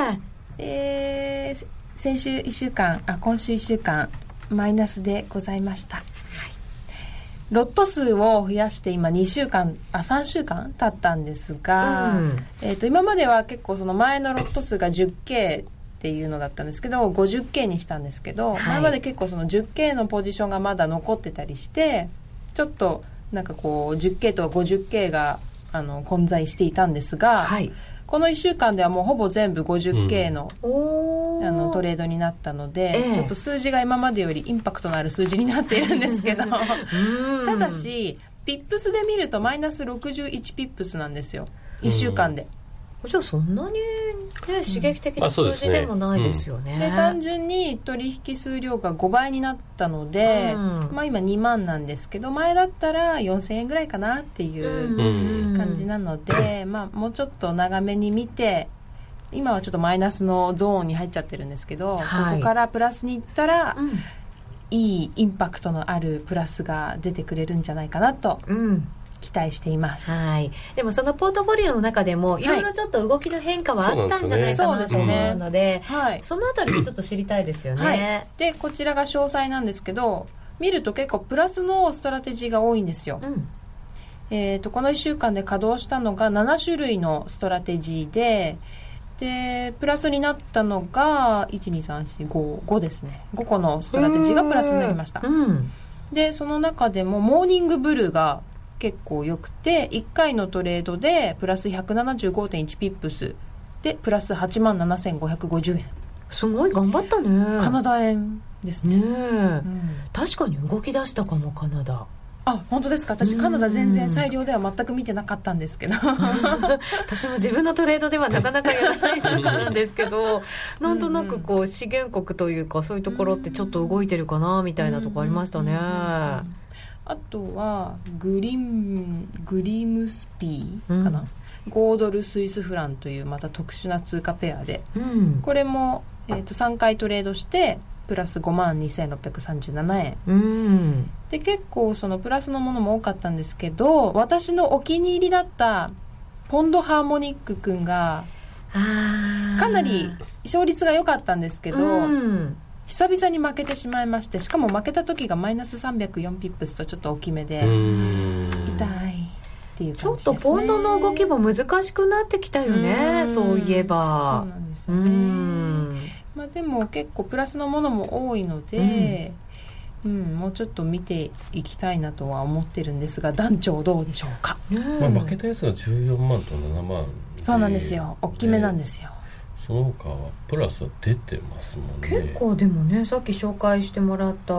今週1週間マイナスでございました、ロット数を増やして今3週間経ったんですが、今までは結構その前のロット数が 10Kっていうのだったんですけど 50K にしたんですけど、前まで結構その 10K のポジションがまだ残ってたりして、ちょっとなんかこう 10K と 50K が混在していたんですが、この1週間ではもうほぼ全部 50K の、トレードになったので、ちょっと数字が今までよりインパクトのある数字になっているんですけどただしピップスで見るとマイナス61ピップスなんですよ、1週間で。 じゃあそんなに、ね、刺激的な数字でもないですよね。 で単純に取引数量が5倍になったので、まあ、今2万なんですけど、前だったら4000円ぐらいかなっていう感じなので、まあ、もうちょっと長めに見て、今はちょっとマイナスのゾーンに入っちゃってるんですけど、ここからプラスにいったら、いいインパクトのあるプラスが出てくれるんじゃないかなと、期待しています。 でもそのポートフォリオの中でもいろいろちょっと動きの変化はあったんじゃないかなと思うので、そのあたりもちょっと知りたいですよね。 でこちらが詳細なんですけど、見ると結構プラスのストラテジーが多いんですよ。この1週間で稼働したのが7種類のストラテジーで、プラスになったのが 1,2,3,4,5 ですね。5個のストラテジーがプラスになりました。でその中でもモーニングブルーが結構良くて、1回のトレードでプラス 175.1 ピップスでプラス 87,550 円。 すごい頑張ったね。 カナダ円ですね。 確かに動き出したかも、カナダ。 あ、本当ですか。私カナダ全然裁量では全く見てなかったんですけど私も自分のトレードではなかなかやらない通貨なんですけどなんとなくこう資源国というかそういうところってちょっと動いてるかなみたいなとこありましたね。 あとはグリムスピーかな、5ドルスイスフランというまた特殊な通貨ペアで、これも、3回トレードしてプラス52,637円、で結構そのプラスのものも多かったんですけど、私のお気に入りだったポンドハーモニックくんがかなり勝率が良かったんですけど、久々に負けてしまいまして、しかも負けた時がマイナス304ピップスとちょっと大きめで痛いっていう感じですね。 ちょっとポンドの動きも難しくなってきたよね、そういえば。 そうなんですよね。まあ、でも結構プラスのものも多いので、もうちょっと見ていきたいなとは思ってるんですが、団長どうでしょうか。 負けたやつが14万と7万。 そうなんですよ、大きめなんですよ。 その他はプラスは出てますもんね。 結構でもね、さっき紹介してもらった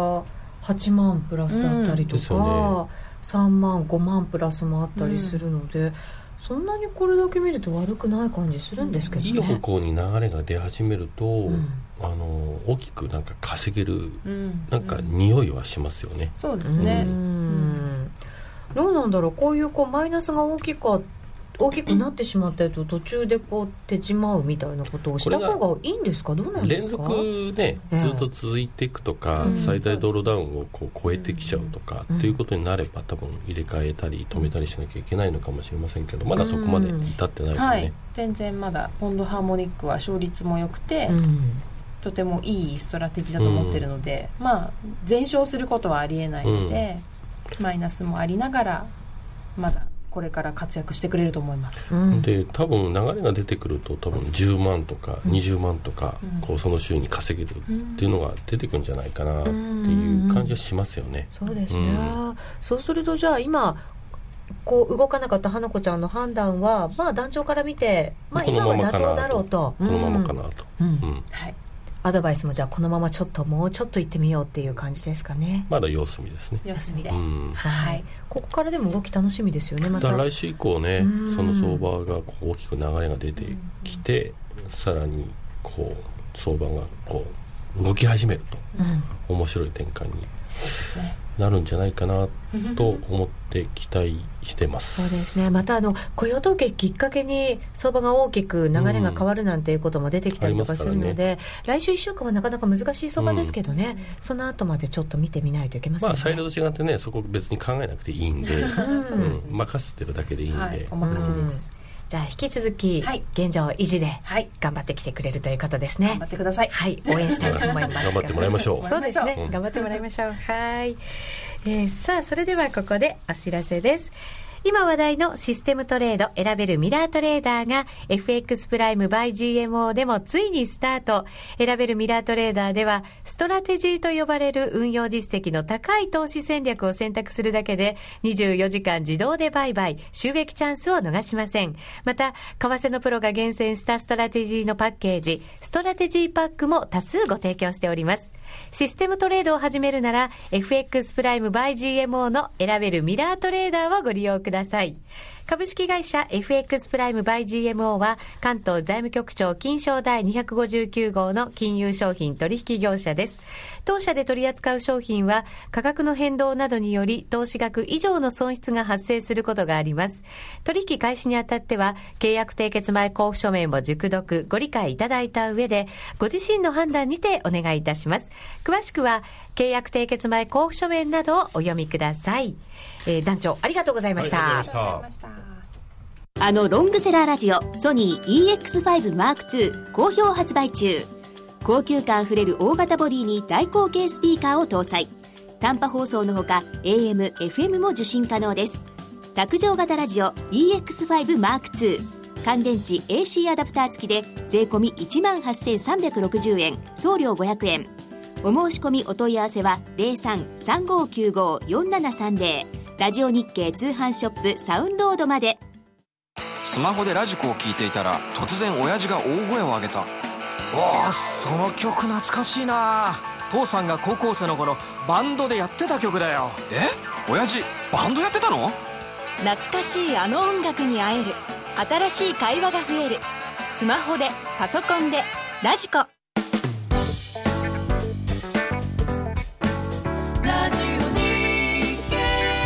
8万プラスだったりとか、3万5万プラスもあったりするので、そんなにこれだけ見ると悪くない感じするんですけどね。 いい方向に流れが出始めると、大きくなんか稼げる、なんか匂いはしますよね。 そうですね。 どうなんだろう、こういうマイナスが大きくなってしまったと途中で手じまうみたいなことをした方がいいんですか、どうなんですか。 連続ね、ずっと続いていくとか、最大ドルダウンを超えてきちゃうとか、っていうことになれば多分入れ替えたり止めたりしなきゃいけないのかもしれませんけど、まだそこまで至ってないのでね、 全然まだポンドハーモニックは勝率も良くて、とてもいいストラテジーだと思ってるので、まあ全勝することはありえないので、マイナスもありながらまだこれから活躍してくれると思います。 で多分流れが出てくると多分10万とか20万とか、その週に稼げるっていうのが出てくるんじゃないかなっていう感じはしますよね。 そうですね、そうするとじゃあ今動かなかった花子ちゃんの判断は、団長から見て、今は妥当だろうと、 このままかなと、 はい、アドバイスもじゃあこのままもうちょっと行ってみようっていう感じですかね。 まだ様子見ですね。 様子見で、 はい、ここからでも動き楽しみですよね。また来週以降ね、その相場が大きく流れが出てきて、さらに相場が動き始めると、面白い展開になるんじゃないかなと思って期待してます。 そうですね。また雇用統計きっかけに相場が大きく流れが変わるなんていうことも出てきたりとかするので、来週1週間はなかなか難しい相場ですけどね、その後までちょっと見てみないといけませんね。 裁量と違ってね、そこ別に考えなくていいんで、任せてるだけでいいんで、 お任せです。 じゃあ引き続き現状維持で頑張ってきてくれるということですね。 頑張ってください。 はい、応援したいと思います。 頑張ってもらいましょう。 そうですね、頑張ってもらいましょう。はい、さあそれではここでお知らせです。今話題のシステムトレード選べるミラートレーダーが FX プライム by GMO でもついにスタート。選べるミラートレーダーではストラテジーと呼ばれる運用実績の高い投資戦略を選択するだけで24時間自動で売買、収益チャンスを逃しません。また為替のプロが厳選したストラテジーのパッケージ、ストラテジーパックも多数ご提供しております。システムトレードを始めるなら FX プライム by GMO の選べるミラートレーダーをご利用ください。株式会社 FX プライム by GMO は関東財務局長金商第259号の金融商品取引業者です。当社で取り扱う商品は価格の変動などにより投資額以上の損失が発生することがあります。取引開始にあたっては契約締結前交付書面を熟読ご理解いただいた上でご自身の判断にてお願いいたします。詳しくは契約締結前交付書面などをお読みください。団長ありがとうございました。 ロングセラーラジオソニー EX5 M2 好評発売中。高級感あふれる大型ボディに大口径スピーカーを搭載。短波放送のほか AM、FM も受信可能です。卓上型ラジオ EX5 M2 乾電池 AC アダプター付きで税込 18,360 円、送料500円。お申し込みお問い合わせは 03-3595-4730 ラジオ日経通販ショップサウンロードまで。 スマホでラジコを聞いていたら突然親父が大声を上げた。おー、その曲懐かしいな。 父さんが高校生の頃バンドでやってた曲だよ。親父バンドやってたの？ 懐かしいあの音楽に会える。新しい会話が増える。スマホでパソコンでラジコ。ラジオ日経。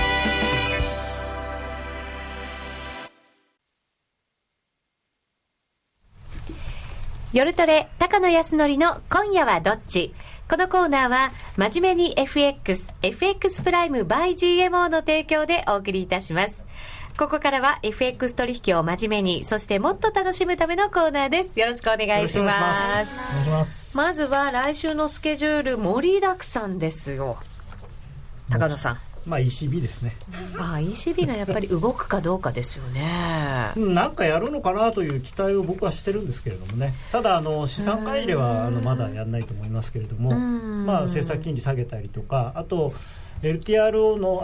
夜トレ高野康則の今夜はどっち。このコーナーは真面目に FX プライム by GMO の提供でお送りいたします。ここからは FX 取引を真面目に、そしてもっと楽しむためのコーナーです。よろしくお願いします。まずは来週のスケジュール盛りだくさんですよ。高野さん。 ECB ですね。 ECB がやっぱり動くかどうかですよね。 なんかやるのかなという期待を僕はしてるんですけれどもね。ただ資産買い入れはまだやらないと思いますけれども、政策金利下げたりとか、あと LTRO の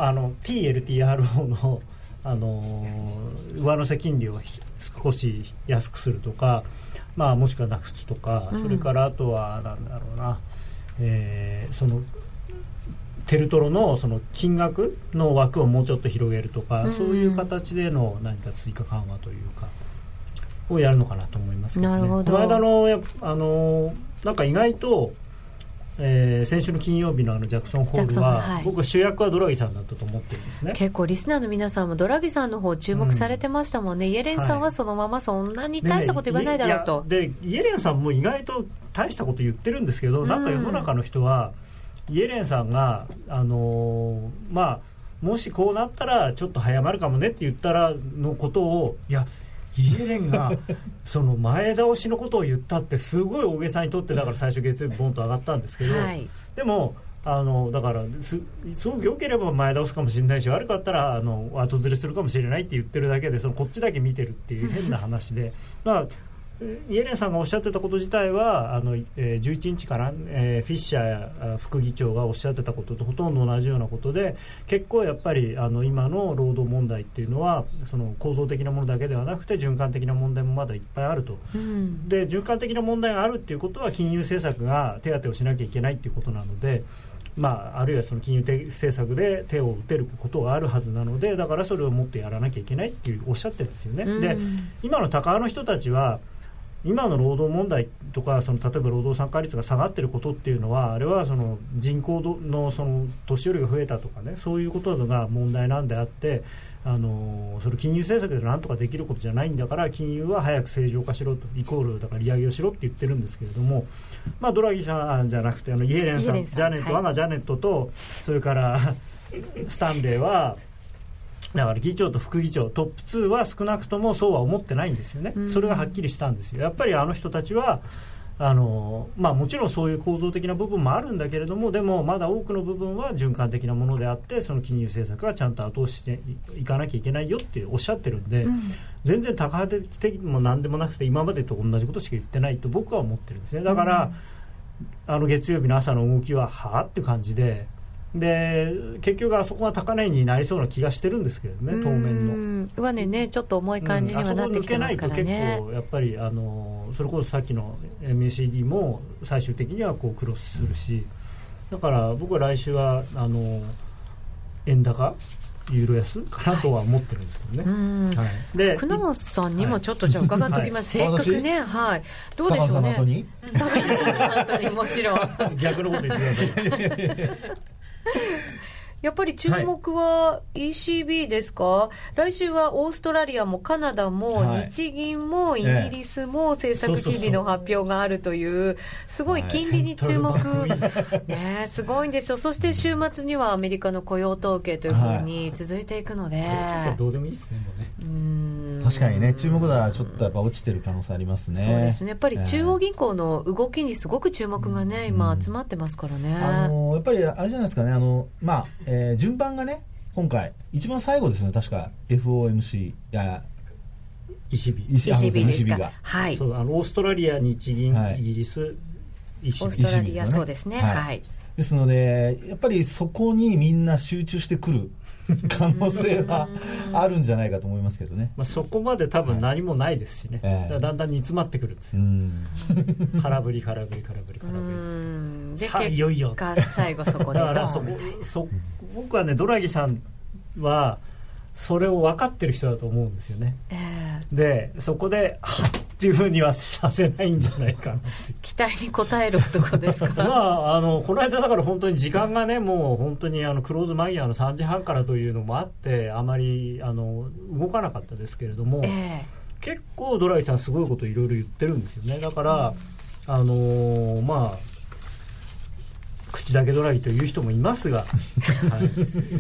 TLTRO の上乗せ金利を少し安くするとか、もしくはなくすとか、それからあとはなんだろうな、そのテルトロのその金額の枠をもうちょっと広げるとか、そういう形での何か追加緩和というかをやるのかなと思いますけどね。この間のなんか意外と、先週の金曜日のジャクソンホールは、僕は主役はドラギさんだったと思ってるんですね。 結構リスナーの皆さんもドラギさんの方注目されてましたもんね。イエレンさんはそのままそんなに大したこと言わないだろうと。 でイエレンさんも意外と大したこと言ってるんですけど、なんか世の中の人はイエレンさんがもしこうなったらちょっと早まるかもねって言ったらのことを、いやイエレンがその前倒しのことを言ったってすごい大げさにとって、だから最初月曜日ボンと上がったんですけど、でもだからすごく良ければ前倒すかもしれないし、悪かったら後ずれするかもしれないって言ってるだけで、こっちだけ見てるっていう変な話でイエレンさんがおっしゃってたこと自体は11日から、フィッシャー副議長がおっしゃってたこととほとんど同じようなことで、結構やっぱり今の労働問題っていうのはその構造的なものだけではなくて循環的な問題もまだいっぱいあると、で循環的な問題があるっていうことは金融政策が手当てをしなきゃいけないっていうことなので、あるいはその金融政策で手を打てることがあるはずなので、だからそれをもっとやらなきゃいけないっておっしゃってるんですよね。で今の高派の人たちは今の労働問題とか、例えば労働参加率が下がっていることっていうのは、あれはその人口の年寄りが増えたとかね、そういうことが問題なんであって、その金融政策でなんとかできることじゃないんだから、金融は早く正常化しろと、イコールだから利上げをしろって言ってるんですけれども、ドラギさんじゃなくてイエレンさん、我がジャネットと、それからスタンレーはだから議長と副議長トップ2は少なくともそうは思ってないんですよね。それがはっきりしたんですよ。やっぱり人たちはもちろんそういう構造的な部分もあるんだけれども、でもまだ多くの部分は循環的なものであって、その金融政策はちゃんと後押ししていかなきゃいけないよっておっしゃってるんで、全然高派的も何でもなくて今までと同じことしか言ってないと僕は思ってるんですね。だから、月曜日の朝の動きははぁって感じで、結局あそこは高値になりそうな気がしてるんですけどね、当面の上値ね、ちょっと重い感じにはなってきてますからね。 結構やっぱりそれこそさっきの MACD も最終的にはクロスするし、だから僕は来週は円高ユーロ安かなとは思ってるんですけどね。 で久永さんにもちょっとじゃあ伺っておきます。せっかくね、どうでしょうね。高野さんの後にもちろん逆のこと言ってください。 やっぱり注目は ECB ですか。来週はオーストラリアもカナダも日銀もイギリスも政策金利の発表があるという、すごい金利に注目、すごいんですよ。そして週末にはアメリカの雇用統計というふうに続いていくので、 どうでもいいですね、もうね。 確かにね、注目度はちょっとやっぱ落ちてる可能性ありますね。 そうですね。やっぱり中央銀行の動きにすごく注目がね、今集まってますからね。 やっぱりあれじゃないですかね、順番がね、今回一番最後ですね、確か FOMC や ECB ですか。 そう、オーストラリア、日銀、イギリス、 オーストラリア、そうですね。 ですのでやっぱりそこにみんな集中してくる可能性はあるんじゃないかと思いますけどね。 そこまで多分何もないですしね、だんだん煮詰まってくるんですよ。空振りでさあいよいよ結果最後そこでドーンみたいな僕はねドラギさんはそれを分かってる人だと思うんですよね、でそこではっっていうふうにはさせないんじゃないかなって期待に応える男ですかまあ、この間だから本当に時間がねもう本当にクローズ間際の3時半からというのもあってあまり動かなかったですけれども、結構ドライさんすごいこといろいろ言ってるんですよね。だから、まあ口だけドラギという人もいますが、はい、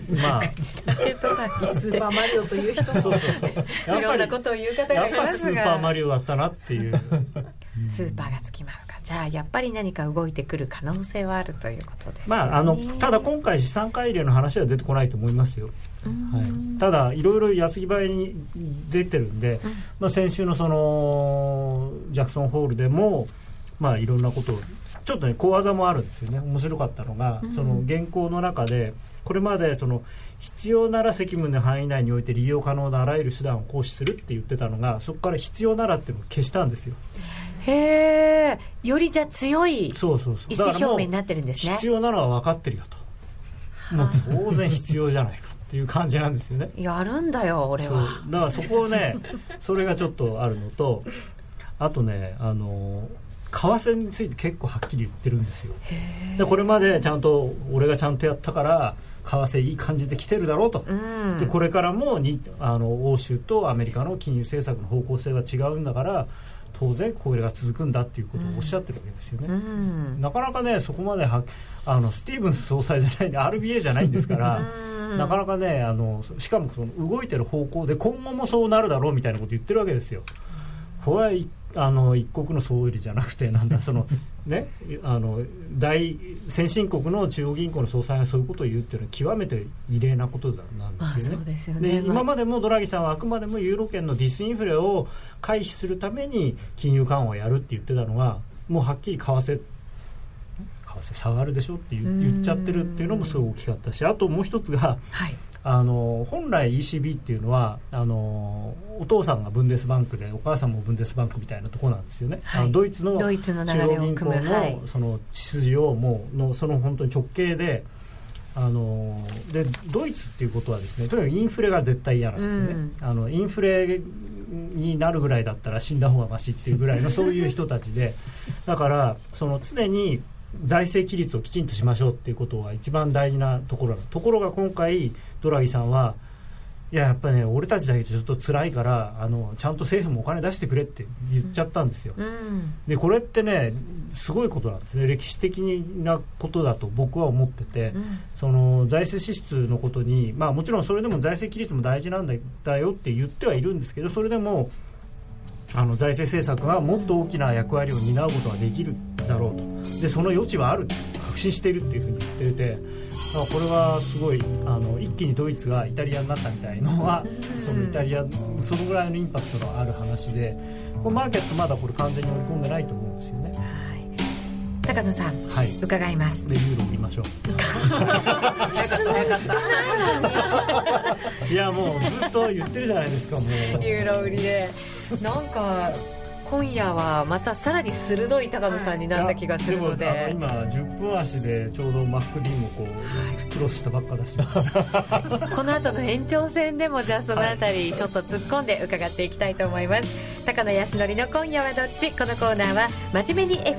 まあ口だけドラギスーパーマリオという人もそういろんなことを言う方がいますが、 やっぱスーパーマリオだったなっていうスーパーがつきますか。じゃあやっぱり何か動いてくる可能性はあるということですね。 まあ、ただ今回資産改良の話は出てこないと思いますよ、はい、ただいろいろ矢継ぎ早に出てるんで、まあ、先週のそのジャクソンホールでもまあいろんなことをちょっとね小技もあるんですよね。面白かったのが、その原稿の中でこれまでその必要なら責務の範囲内において利用可能なあらゆる手段を行使するって言ってたのが、そこから必要ならっていうのを消したんですよ。 へえ、よりじゃあ強い意思表明になってるんですね。 必要なのは分かってるよと、もう当然必要じゃないかっていう感じなんですよね。 やるんだよ俺は。 だからそこをねそれがちょっとあるのと、あとね為替について結構はっきり言ってるんですよ。でこれまでちゃんと俺がちゃんとやったから為替いい感じで来てるだろうと、でこれからも欧州とアメリカの金融政策の方向性が違うんだから当然これが続くんだっていうことをおっしゃってるわけですよね、なかなかねそこまでスティーブンス総裁じゃないんで RBA じゃないんですからなかなかねしかもその動いてる方向で今後もそうなるだろうみたいなこと言ってるわけですよ。これは一国の総理じゃなくてなんだそのね先進国の中央銀行の総裁がそういうことを言うっていうのは極めて異例なことなんですよね。 そうですよね。 で今までもドラギさんはあくまでもユーロ圏のディスインフレを回避するために金融緩和をやるって言ってたのがもうはっきり為替下がるでしょって言っちゃってるっていうのもすごい大きかったし、あともう一つが、はい、本来 ECB っていうのはお父さんがブンデスバンクでお母さんもブンデスバンクみたいなところなんですよね、はい、ドイツの中央銀行のその血筋をその本当に直系ででドイツっていうことはですね、とにかくインフレが絶対嫌なんですよね、インフレになるぐらいだったら死んだ方がマシっていうぐらいのそういう人たちでだからその常に財政規律をきちんとしましょうっていうことが一番大事なところところが今回ドラギさんはいやっぱりね俺たちだけちょっと辛いからちゃんと政府もお金出してくれって言っちゃったんですよ、でこれってねすごいことなんですね。歴史的なことだと僕は思ってて、その財政支出のことにまあもちろんそれでも財政規律も大事なんだよって言ってはいるんですけど、それでも財政政策がもっと大きな役割を担うことができるだろうと、でその余地はある確信しているっていうふうに言っていて、これはすごい一気にドイツがイタリアになったみたいのはそのイタリアそのぐらいのインパクトのある話で、これマーケットまだこれ完全に織り込んでないと思うんですよね。 高野さん、はい、伺います。 でユーロ売りましょう質問してないのにいやもうずっと言ってるじゃないですかもうユーロ売りでなんか今夜はまたさらに鋭い高野さんになった気がするので、 今10分足でちょうどマック D もこうクロスしたばっか出してますこの後の延長戦でもじゃあそのあたりちょっと突っ込んで伺っていきたいと思います、高野康則の今夜はどっち。このコーナーは真面目に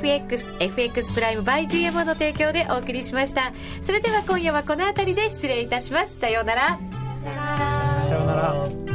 FX プライム by GMO の提供でお送りしました。それでは今夜はこのあたりで失礼いたします。さようなら。 さようなら。